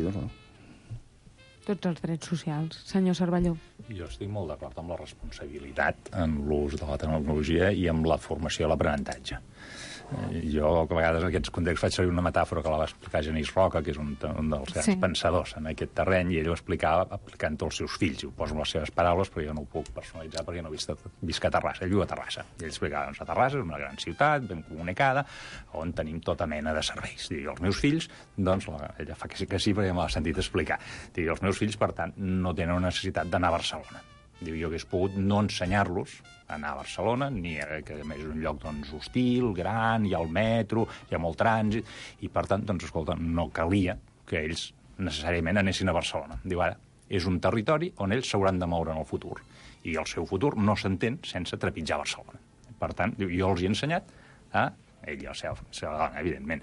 tots els drets socials. Senyor Cervelló. Jo estic molt d'acord amb la responsabilitat en l'ús de la tecnologia i amb la formació i l'aprenentatge. Jo, a vegades, en aquests contexts, faig servir una metàfora que la va explicar Genís Roca, que és un dels grans pensadors en aquest terreny, i ell ho explicava aplicant-ho als seus fills. I ho poso en les seves paraules, però jo no ho puc personalitzar perquè no visc a Terrassa. Ell viu a Terrassa. I ell explicava, doncs, a Terrassa és una gran ciutat, ben comunicada, on tenim tota mena de serveis. I els meus fills, doncs, ella fa que sí, perquè m'ho ha sentit explicar. I els meus fills, per tant, no tenen una necessitat d'anar a Barcelona. Diu, jo hagués pogut no ensenyar-los a anar a Barcelona, que a més és un lloc doncs, hostil, gran, hi ha el metro, hi ha molt trànsit, i per tant, doncs, escolta, no calia que ells necessàriament anessin a Barcelona. Diu, ara, és un territori on ells s'hauran de moure en el futur, i el seu futur no s'entén sense trepitjar Barcelona. Per tant, diu, jo els he ensenyat a, ell i la seva dona, evidentment,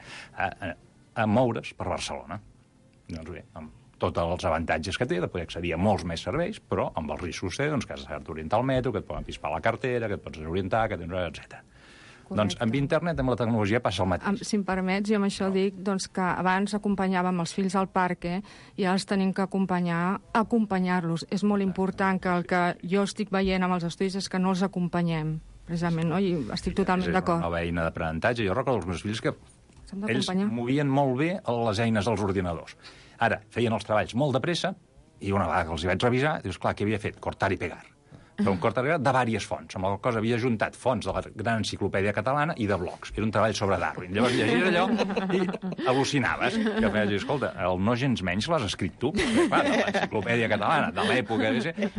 a moure's per Barcelona. Doncs bé, amb tots els avantatges que té, de poder accedir a molts més serveis, però amb els riscos té doncs, que has d'orientar al metro, que et poden pispar la cartera, que et pots desorientar, etc. Doncs amb internet, amb la tecnologia, passa el mateix. Si em permets, jo amb això dic doncs, que abans acompanyàvem els fills al parc i ara els tenim que acompanyar-los. És molt important que el que jo estic veient amb els estudis és que no els acompanyem, precisament, no? I estic totalment d'acord. És una nova eina d'aprenentatge. Jo recordo els meus fills que ells movien molt bé les eines dels ordinadors. Ara, feien els treballs molt de pressa i una vegada que els hi vaig revisar, dius, clar, què havia fet? Cortar i pegar. Però un cortar i pegar de diverses fonts. Amb la cosa havia juntat fonts de la gran enciclopèdia catalana i de blogs. Era un treball sobre Darwin. Llavors llegies allò i al·lucinaves. Que vaig dir, escolta, el no gens menys l'has escrit tu. Perquè, clar, de l'enciclopèdia catalana, de l'època...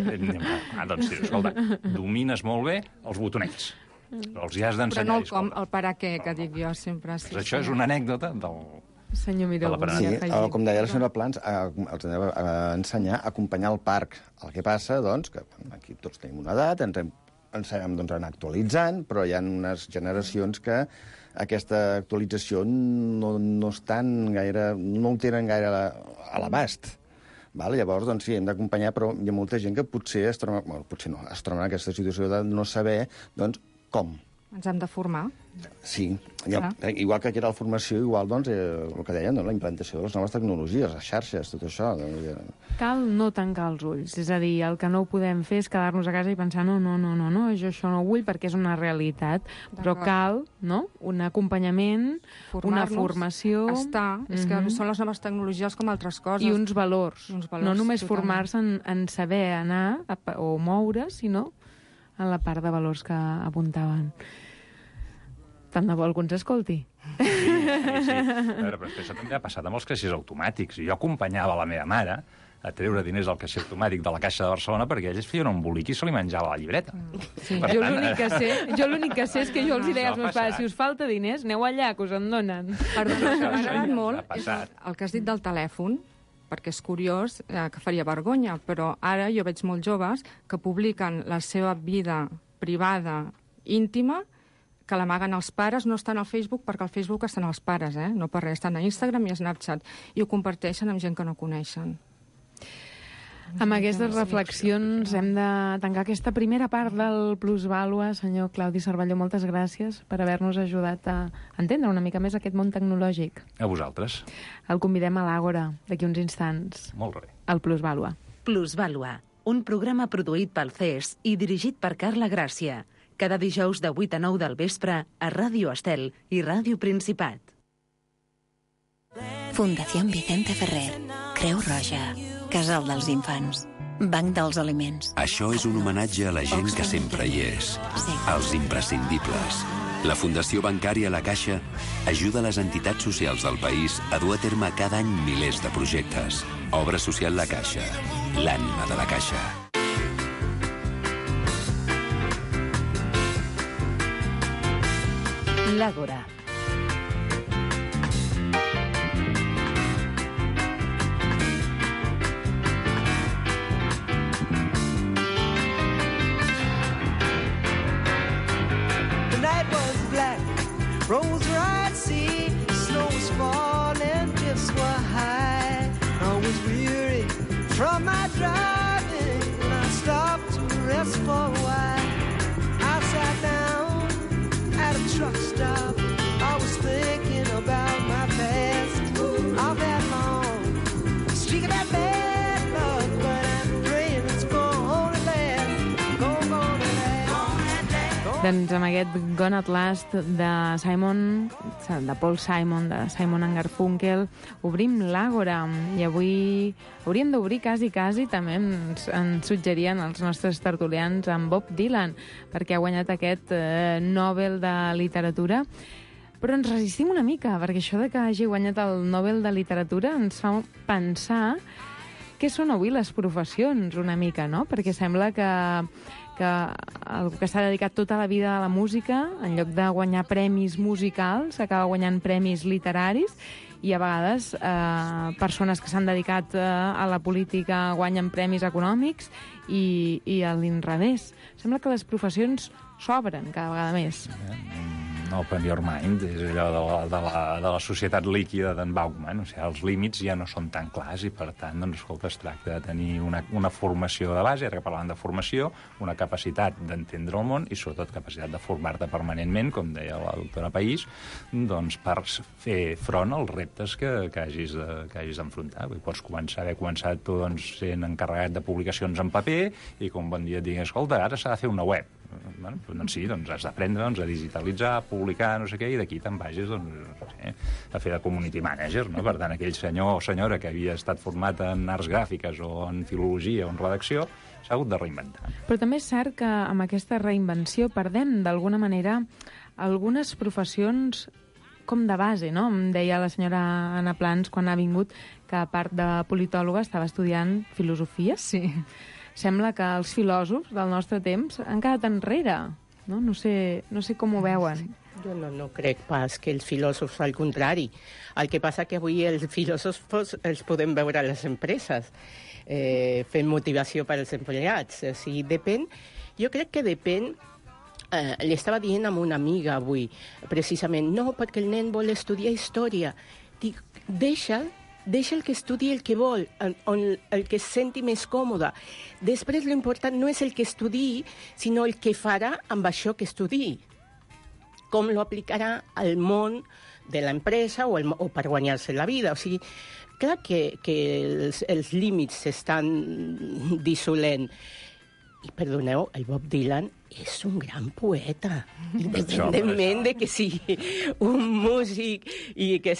doncs, escolta, domines molt bé els botonets. Els hi has d'ensenyar. Però no el com, el per a què, que dic jo sempre. Sí, això és una anècdota del... Senyor Miró, sí, com deia la senyora Plans, els hem d'ensenyar a acompanyar el parc. El que passa, doncs, que aquí tots tenim una edat, ens hem d'anar actualitzant, però hi ha unes generacions que aquesta actualització no estan gaire, no ho tenen gaire a l'abast. Llavors, doncs sí, hem d'acompanyar, però hi ha molta gent que potser es troba en aquesta situació de no saber, doncs, com. Ens hem de formar. Sí, igual que aquí era la formació, igual, doncs, el que deien, la implantació de les noves tecnologies, les xarxes, tot això. Cal no tancar els ulls, és a dir, el que no ho podem fer és quedar-nos a casa i pensar no, jo això no ho vull perquè és una realitat, però cal un acompanyament, una formació... És que són les noves tecnologies com altres coses. I uns valors. No només formar-se en saber anar o moure, sinó en la part de valors que apuntaven. Tant de bo algú ens escolti. Sí. A veure, però això també ha passat amb els caixers automàtics. Jo acompanyava la meva mare a treure diners al caixer automàtic de la Caixa de Barcelona perquè ells feien un embolic i se li menjava la llibreta. Sí. Jo l'únic que sé és que jo els deia als meus pares, si us falta diners, aneu allà, que us en donen. Perdona, m'ha agradat molt el que has dit del telèfon, perquè és curiós, que faria vergonya, però ara jo veig molts joves que publiquen la seva vida privada, íntima, que l'amaguen els pares, no estan al Facebook perquè al Facebook estan els pares, no per res, estan a Instagram i a Snapchat, i ho comparteixen amb gent que no coneixen. Amb aquestes reflexions hem de tancar aquesta primera part del Plusvàlua. Senyor Claudi Cervelló, moltes gràcies per haver-nos ajudat a entendre una mica més aquest món tecnològic. A vosaltres. El convidem a l'Àgora d'aquí uns instants. Molt bé. El Plusvàlua. Plusvàlua, un programa produït pel CES i dirigit per Carla Gràcia. Cada dijous de 8 a 9 del vespre a Ràdio Estel i Ràdio Principat. Fundació Vicente Ferrer, Creu Roja, Casal dels Infants, Banc dels Aliments. Això és un homenatge a la gent que sempre hi és, als imprescindibles. La Fundació Bancària La Caixa ajuda les entitats socials del país a dur a terme cada any milers de projectes. Obra social La Caixa, l'ànima de la Caixa. L'Àgora. Roads were at sea, snow was falling, drifts were high. I was weary from my driving, and I stopped to rest for a while. I sat down at a truck stop. I was thinking about my past. I've had long streak of that bad luck, but I'm praying it's gonna last. Gonna last. Doncs amb aquest Gone at Last de Paul Simon, de Simon & Garfunkel, obrim l'Àgora. I avui hauríem d'obrir quasi, també ens suggerien els nostres tertulians amb Bob Dylan, perquè ha guanyat aquest Nobel de Literatura. Però ens resistim una mica, perquè això de que hagi guanyat el Nobel de Literatura ens fa pensar què són avui les professions, una mica, no? Perquè sembla que algú que s'ha dedicat tota la vida a la música, en lloc de guanyar premis musicals, acaba guanyant premis literaris, i a vegades persones que s'han dedicat a la política guanyen premis econòmics i a l'inrevés. Sembla que les professions s'obren cada vegada més. Open your mind, és allò de la societat líquida d'en Bauman. O sigui, els límits ja no són tan clars i, per tant, doncs, escolta, es tracta de tenir una formació de base, ara que parlàvem de formació, una capacitat d'entendre el món i, sobretot, capacitat de formar-te permanentment, com deia la doctora País, doncs, per fer front als reptes que hagis d'enfrontar. Pots haver començat tu sent encarregat de publicacions en paper i, com bon dia et diguin, escolta, ara s'ha de fer una web. Bueno, doncs sí, has d'aprendre a digitalitzar, publicar, no sé què, i d'aquí te'n vagis a fer de community manager, no? Per tant, aquell senyor o senyora que havia estat format en arts gràfiques o en filologia o en redacció s'ha hagut de reinventar. Però també és cert que amb aquesta reinvenció perdem, d'alguna manera, algunes professions com de base, no? Em deia la senyora Anna Plans, quan ha vingut, que a part de politòloga estava estudiant filosofia. Sí. Sembla que els filòsofs del nostre temps han quedat enrere, no? No sé com ho veuen. Jo no crec pas que els filòsofs, al contrari. El que passa que avui els filòsofs els podem veure a les empreses, fent motivació per als empleats. O sigui, depèn, jo crec que depèn. Li estava dient a una amiga avui, precisament, no, perquè el nen vol estudiar història. Dic, deixa'l que estudi el que vol, el que es senti més còmode. Després, l'important no és el que estudiï, sinó el que farà amb això que estudiï. Com lo aplicarà al món de l'empresa o per guanyar-se la vida. O sigui, clar que els límits s'estan dissolent. I, perdoneu, el Bob Dylan és un gran poeta, independentment de que sigui un músic i que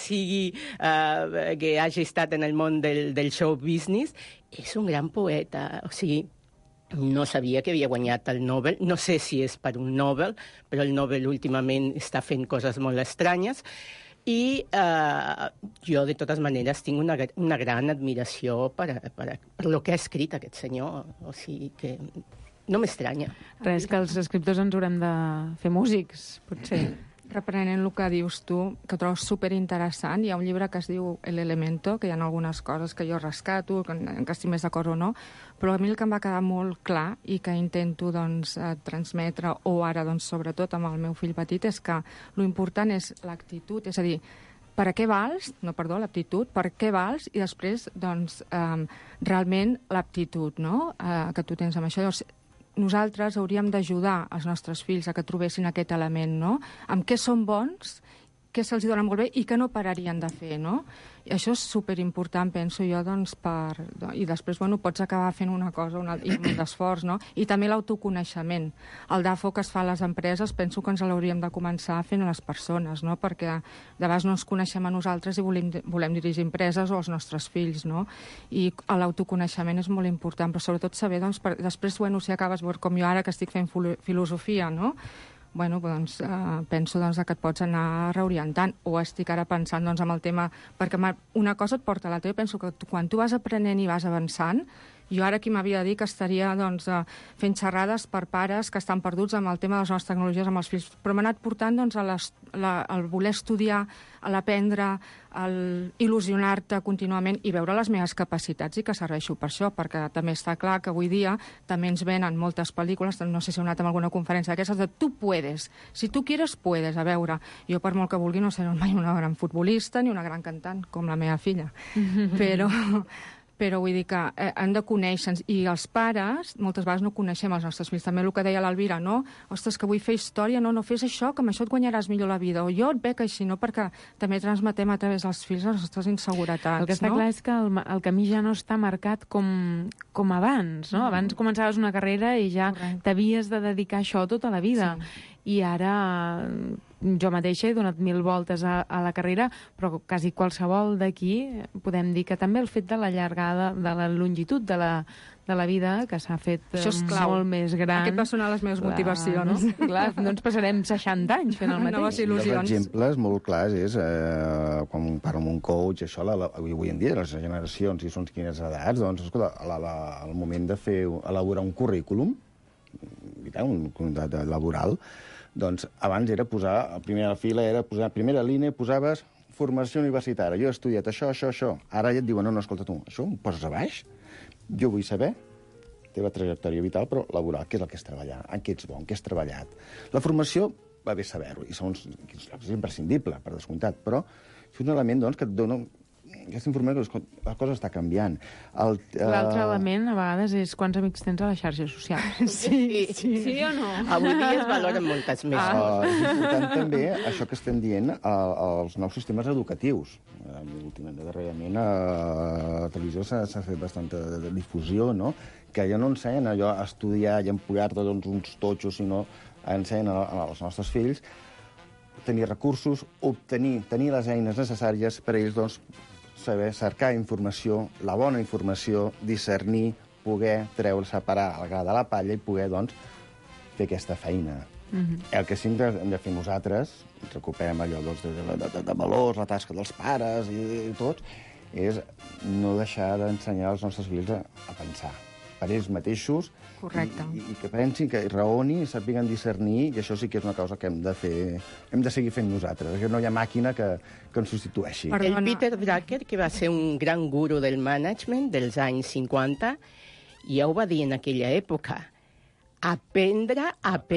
que hagi estat en el món del show business, és un gran poeta. O sigui, no sabia que havia guanyat el Nobel, no sé si és per un Nobel, però el Nobel últimament està fent coses molt estranyes, i jo, de totes maneres, tinc una gran admiració per lo que ha escrit aquest senyor. O sigui que no m'estranya. Res, que els escriptors ens haurem de fer músics, potser. Reprenent el que dius tu, que trobo superinteressant, hi ha un llibre que es diu El Elemento, que hi ha algunes coses que jo rescato, que estic més d'acord o no, però a mi el que em va quedar molt clar i que intento transmetre, o ara sobretot amb el meu fill petit, és que l'important és l'actitud, és a dir, per a què vals, l'aptitud, per què vals, i després, realment l'aptitud, no?, que tu tens amb això. Llavors, nosaltres hauríem d'ajudar els nostres fills a que trobessin aquest element, no?, amb què són bons, què se'ls dona molt bé i què no pararien de fer, no? I això és superimportant, penso jo, i després, pots acabar fent una cosa i un esforç, no? I també l'autoconeixement. El DAFO que es fa a les empreses, penso que ens l'hauríem de començar fent a les persones, no? Perquè de vegades no ens coneixem a nosaltres i volem dirigir empreses o els nostres fills, no? I l'autoconeixement és molt important, però sobretot saber, després, si acabes, com jo ara que estic fent filosofia, no?, penso que et pots anar reorientant, o estic ara pensant en el tema, perquè una cosa et porta a l'altra. Jo penso que quan tu vas aprenent i vas avançant, jo ara aquí m'havia de dir que estaria fent xerrades per pares que estan perduts amb el tema de les noves tecnologies amb els fills, però m'ha anat portant al voler estudiar, a l'aprendre, a il·lusionar-te contínuament i veure les meves capacitats i que serveixo per això, perquè també està clar que avui dia també ens venen moltes pel·lícules, no sé si heu anat a alguna conferència d'aquestes, de tu puedes, si tu quieres puedes. A veure, jo per molt que vulgui no seré mai una gran futbolista ni una gran cantant, com la meva filla, però vull dir que han de conèixer-nos, i els pares moltes vegades no coneixem els nostres fills. També el que deia l'Alvira, no? Ostres, que vull fer història, no fes això, que amb això et guanyaràs millor la vida, o jo et veig així, no? Perquè també transmetem a través dels fills les nostres inseguretats, no? El que està clar és que el camí ja no està marcat com abans, no? Abans començaves una carrera i ja t'havies de dedicar a això tota la vida. I ara jo mateixa he donat 1000 voltes a la carrera, però quasi qualsevol d'aquí podem dir que també el fet de la llargada, de la longitud de la vida, que s'ha fet molt més gran. Aquest va sonar les meves motivacions. Clar, no ens passarem 60 anys fent el mateix. Noves il·lusions. Els exemples molt clars és, quan parlo amb un coach, això, avui en dia, les generacions, i són quines edats, doncs, escolta, al moment de elaborar un currículum, un contracte laboral, doncs abans era posar, a primera fila era posar, a primera línia posaves formació universitària, jo he estudiat això. Ara ja et diuen, no, escolta tu, això ho poses a baix? Jo vull saber teva trajectòria vital, però laboral, què és el que has treballat, en què ets bon, què has treballat. La formació va bé saber-ho, i és imprescindible, per descomptat, però és un element doncs, que et dona aquesta informació que la cosa està canviant. L'altre element, a vegades, és quants amics tens a les xarxes socials. Sí o no? Avui dia es valoren moltes més. És important també això que estem dient als nous sistemes educatius. Darrerament a la televisió s'ha fet bastanta difusió, no? Que ja no ensenyen allò a estudiar i empollar-te uns totxos, sinó ensenyen als nostres fills tenir recursos, tenir les eines necessàries per a ells, doncs, saber cercar informació, la bona informació, discernir, poder treure, separar el gra de la palla i poder, doncs, fer aquesta feina. El que sempre hem de fer nosaltres, recuperem allò de valors, la tasca dels pares i tot, és no deixar d'ensenyar als nostres fills a pensar per ells mateixos. Correcte. I que pensin, que raoni, sàpiguen discernir, i això sí que és una cosa que hem de seguir fent nosaltres, perquè no hi ha màquina que ens substitueixi. El Peter Drucker, que va ser un gran guru del management dels anys 50, ja ho va dir en aquella època, aprendre,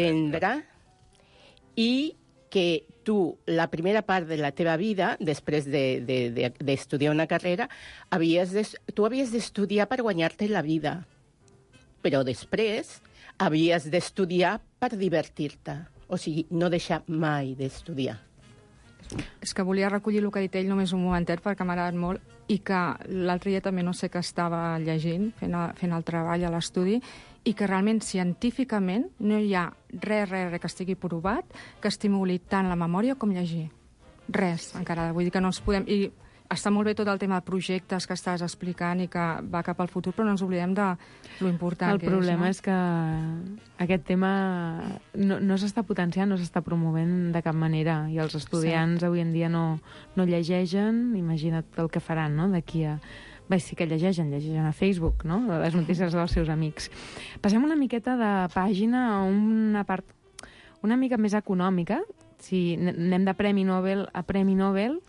i que tu, la primera part de la teva vida, després d'estudiar una carrera, tu havies d'estudiar per guanyar-te la vida, però després havies d'estudiar per divertir-te. O sigui, no deixar mai d'estudiar. És que volia recollir el que ha dit ell només un momentet, perquè m'ha agradat molt, i que l'altre dia també no sé què estava llegint, fent el treball a l'estudi, i que realment científicament no hi ha res que estigui provat que estimuli tant la memòria com llegir. Res, encara. Vull dir que no ens podem... I està molt bé tot el tema de projectes que estàs explicant i que va cap al futur, però no ens oblidem de lo important que és. El problema és que aquest tema no s'està potenciant, no s'està promovent de cap manera, i els estudiants avui en dia no llegeixen. Imagina't el que faran, no?, d'aquí a... Bé, sí que llegeixen a Facebook, no?, les notícies dels seus amics. Passem una miqueta de pàgina a una part una mica més econòmica. Si anem de Premi Nobel a Premi Nobel,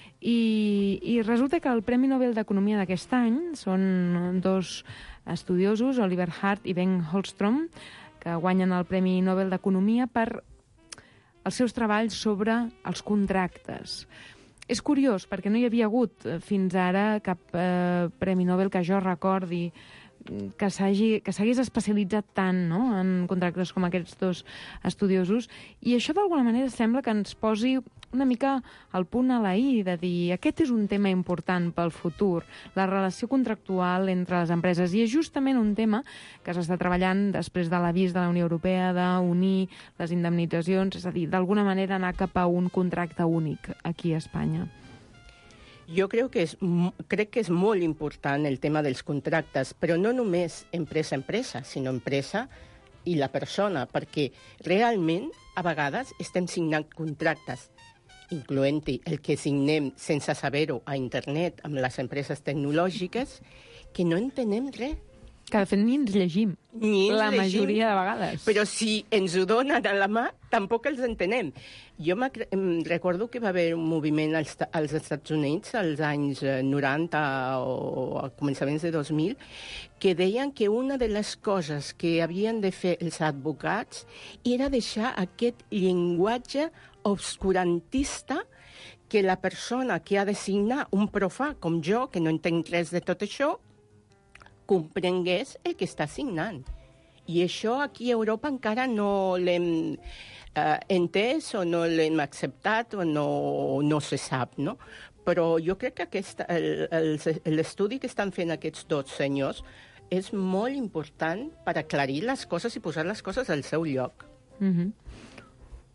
i resulta que el Premi Nobel d'Economia d'aquest any són dos estudiosos, Oliver Hart i Ben Holstrom, que guanyen el Premi Nobel d'Economia per els seus treballs sobre els contractes. És curiós, perquè no hi havia hagut fins ara cap Premi Nobel que jo recordi que s'hagués especialitzat tant, no?, en contractes com aquests dos estudiosos, i això d'alguna manera sembla que ens posi una mica al punt a la i, de dir aquest és un tema important pel futur, la relació contractual entre les empreses, i és justament un tema que s'està treballant després de l'avís de la Unió Europea d'unir les indemnitzacions, és a dir, d'alguna manera anar cap a un contracte únic aquí a Espanya. Jo crec que és molt important el tema dels contractes, però no només empresa a empresa, sinó empresa i la persona, perquè realment a vegades estem signant contractes, incloent-hi el que signem sense saber-ho a internet amb les empreses tecnològiques, que no entenem res. Que de fet ni ens llegim, majoria de vegades. Però si ens ho donen a la mà, tampoc els entenem. Jo recordo que va haver un moviment als Estats Units als anys 90 o a començaments de 2000 que deien que una de les coses que havien de fer els advocats era deixar aquest llenguatge obscurantista que la persona que ha de signar, un profà com jo, que no entenc res de tot això, comprengués el que està signant. I això aquí a Europa encara no l'hem entès o no l'hem acceptat o no se sap, no? Però jo crec que l'estudi que estan fent aquests dos senyors és molt important per aclarir les coses i posar les coses al seu lloc.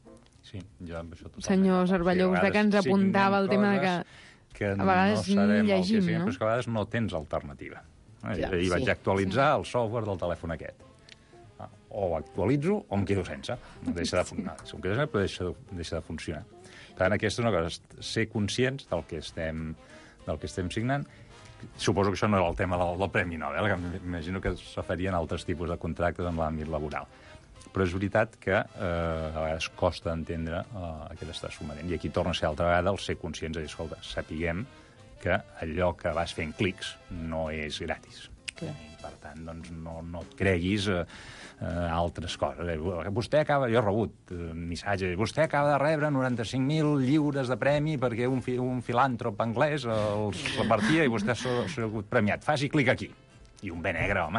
Sí, jo amb això totalment. Senyor Cervelló, vostè que ens apuntava el tema de que a vegades no sabem llegim, el que no? Però és que a vegades no tens alternativa. Clar, I vaig actualitzar el software del telèfon aquest. O actualitzo o em quedo sense. No deixa de funcionar. Si em quedo sense, però deixa de funcionar. Per tant, aquesta és una cosa, ser conscients del que estem signant. Suposo que això no era el tema del Premi Nobel, que m'imagino que es referien a altres tipus de contractes en l'àmbit laboral. Però és veritat que a vegades costa entendre a què t'estàs sometent. I aquí torna a ser altra vegada el ser conscients de dir, escolta, sapiguem que allò que vas fent clics no és gratis. I, per tant, doncs, no et creguis altres coses. Vostè acaba... Jo he rebut missatges. Vostè acaba de rebre 95.000 lliures de premi perquè un filàntrop anglès els repartia i vostè s'ha sigut premiat. Faci clic aquí. I un bé negre, home.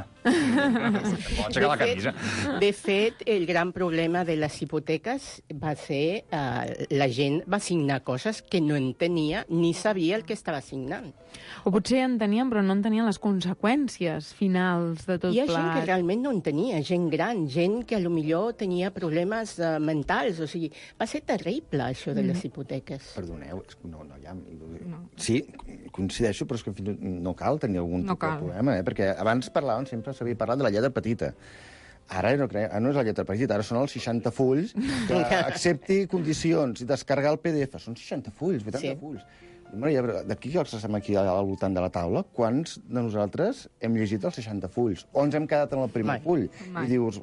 Pot aixecar la camisa. De fet, el gran problema de les hipoteques va ser la gent va signar coses que no entenia ni sabia el que estava signant. O potser entenien, però no entenien les conseqüències finals de tot Hi ha plat. gent que realment no entenia, gent gran, gent que potser tenia problemes mentals. O sigui, va ser terrible, això de les hipoteques. Perdoneu, no hi ha... Sí, coincideixo, però és que no cal tenir algun tipus de problema, perquè abans sempre s'havia parlat de la lletra petita. Ara no és la lletra petita, ara són els 60 fulls que accepti condicions i descarregar el PDF. Són 60 fulls, 80 fulls. D'aquí que els estem aquí al voltant de la taula, quants de nosaltres hem llegit els 60 fulls? O ens hem quedat en el primer full? I dius...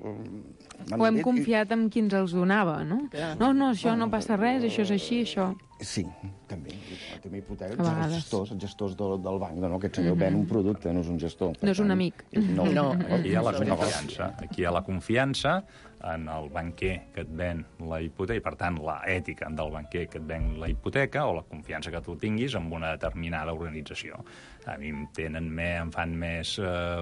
O hem confiat en qui ens els donava, no? No, això no passa res, això és així, això... Sí, també. El tema hipoteca, els gestors del banc, no? Aquest senyor ven un producte, no és un gestor. No és un amic. No. Aquí hi ha la confiança. Aquí hi ha la confiança en el banquer que et ven la hipoteca, i per tant la ètica del banquer que et ven la hipoteca, o la confiança que tu tinguis en una determinada organització. A mi em fan més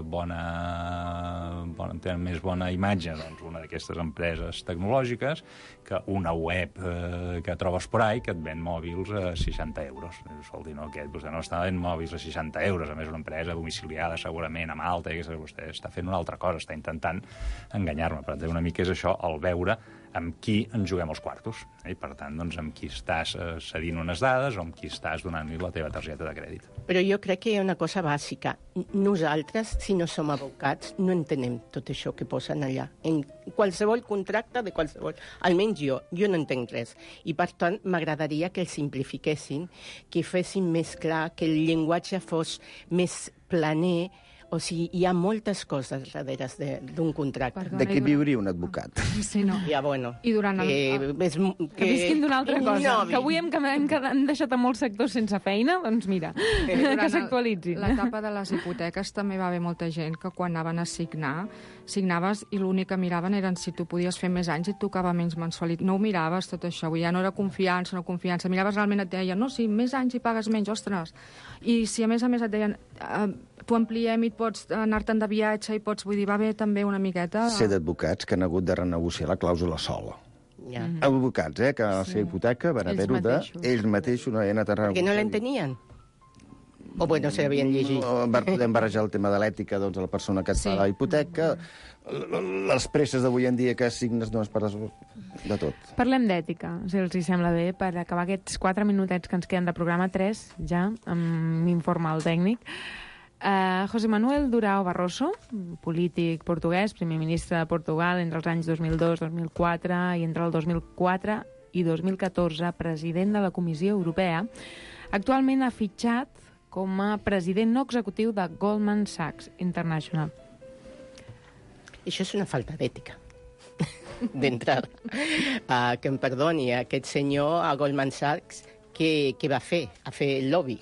bona imatge, doncs, una d'aquestes empreses tecnològiques que una web que trobes por ahí que et ven mòbils a 60 euros. Escolti, no, vostè no està venent mòbils a 60 euros, a més una empresa domiciliada segurament a Malta, que vostè està fent una altra cosa, està intentant enganyar-me. Per tant, una mica és això, el veure amb qui ens juguem els quartos. I, per tant, doncs, amb qui estàs cedint unes dades o amb qui estàs donant-li la teva targeta de crèdit. Però jo crec que hi ha una cosa bàsica. Nosaltres, si no som advocats, no entenem tot això que posen allà. En qualsevol contracte de qualsevol... Almenys jo no entenc res. I, per tant, m'agradaria que el simplifiquessin, que fessin més clar, que el llenguatge fos més planer. O sigui, hi ha moltes coses darrere d'un contracte. De què viuria un advocat? Sí, no. Ja, bueno. I durant Que visquin d'una altra cosa. Que avui hem deixat a molts sectors sense feina, doncs mira, que s'actualitzin. L'etapa de les hipoteques també va haver molta gent que quan anaven a signaves i l'únic que miraven eren si tu podies fer més anys i et tocava menys mensualitat. No ho miraves, tot això. Ja no era confiança, no confiança. Miraves realment, et deien, no, si més anys i pagues menys, ostres. I si a més et deien... t'ho ampliem i pots anar-te'n de viatge i pots, vull dir, va bé també una miqueta... Sé d'advocats que han hagut de renegociar la clàusula sola. Ja. Advocats, que a la seva hipoteca van haver-ho ells mateixos no havien anat a renegociar. Perquè no l'entenien? O bueno, se l'havien llegit? Podem barrejar el tema de l'ètica de la persona que et fa la hipoteca, les presses d'avui en dia que signes no es parles de tot. Parlem d'ètica, si els hi sembla bé, per acabar aquests 4 minutets que ens queden de programa, 3 ja, amb informe el tècnic. José Manuel Durão Barroso, polític portuguès, primer ministre de Portugal entre els anys 2002-2004 i entre el 2004 i 2014 president de la Comissió Europea, actualment ha fitxat com a president no executiu de Goldman Sachs International. Això és una falta d'ètica, d'entrada. Que em perdoni, aquest senyor a Goldman Sachs, què va fer? A fer lobby,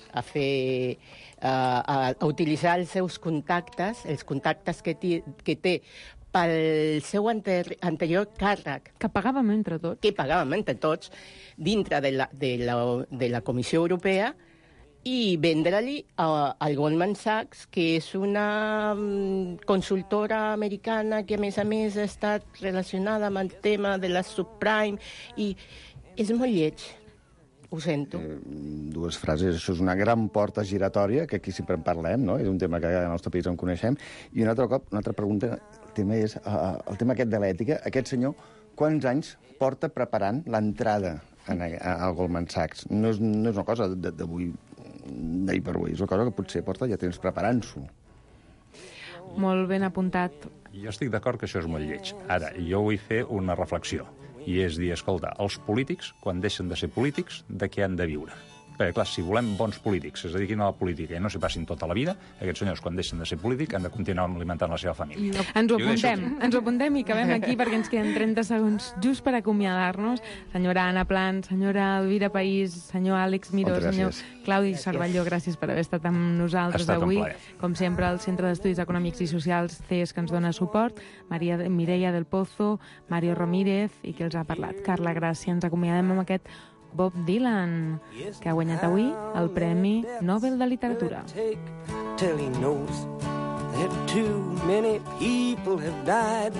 a utilitzar els seus contactes, els contactes que té pel seu anterior càrrec. Que pagàvem entre tots. Que pagàvem entre tots, dintre de la Comissió Europea, i vendre-li al Goldman Sachs, que és una consultora americana que, a més, ha estat relacionada amb el tema de la subprime, i és molt lleig. Ho sento. Dues frases. Això és una gran porta giratòria, que aquí sempre en parlem, no? És un tema que al nostre país en coneixem. I una altra pregunta, el tema és el tema aquest de l'ètica. Aquest senyor, quants anys porta preparant l'entrada al Goldman Sachs. No és una cosa d'ahir per avui, és una cosa que potser porta ja temps preparant-s'ho. Molt ben apuntat. Jo estic d'acord que això és molt lleig. Ara, jo vull fer una reflexió, i és dir, escolta, els polítics, quan deixen de ser polítics, de què han de viure? Perquè, clar, si volem bons polítics, es dediquin a la política i no s'hi passin tota la vida, aquests senyors, quan deixen de ser polítics, han de continuar alimentant la seva família. Ens ho apuntem i acabem aquí perquè ens queden 30 segons just per acomiadar-nos. Senyora Anna Plant, senyora Elvira País, senyor Àlex Miró, senyor Claudi Cervelló, gràcies per haver estat amb nosaltres avui. Com sempre, el Centre d'Estudis Econòmics i Socials CES, que ens dona suport, Mireia del Pozo, Mario Ramírez i qui els ha parlat. Carla Gràcia. Ens acomiadem amb aquest Bob Dylan, que ha guanyat avui el Premi Nobel de Literatura. Till he knows that too many people have died.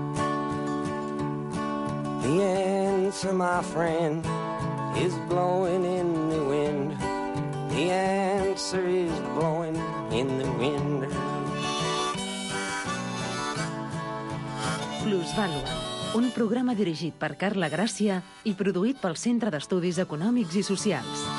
The answer, my friend, is blowing in the wind. The answer is blowing in the wind. Plusvàlua, un programa dirigit per Carla Gràcia i produït pel Centre d'Estudis Econòmics i Socials.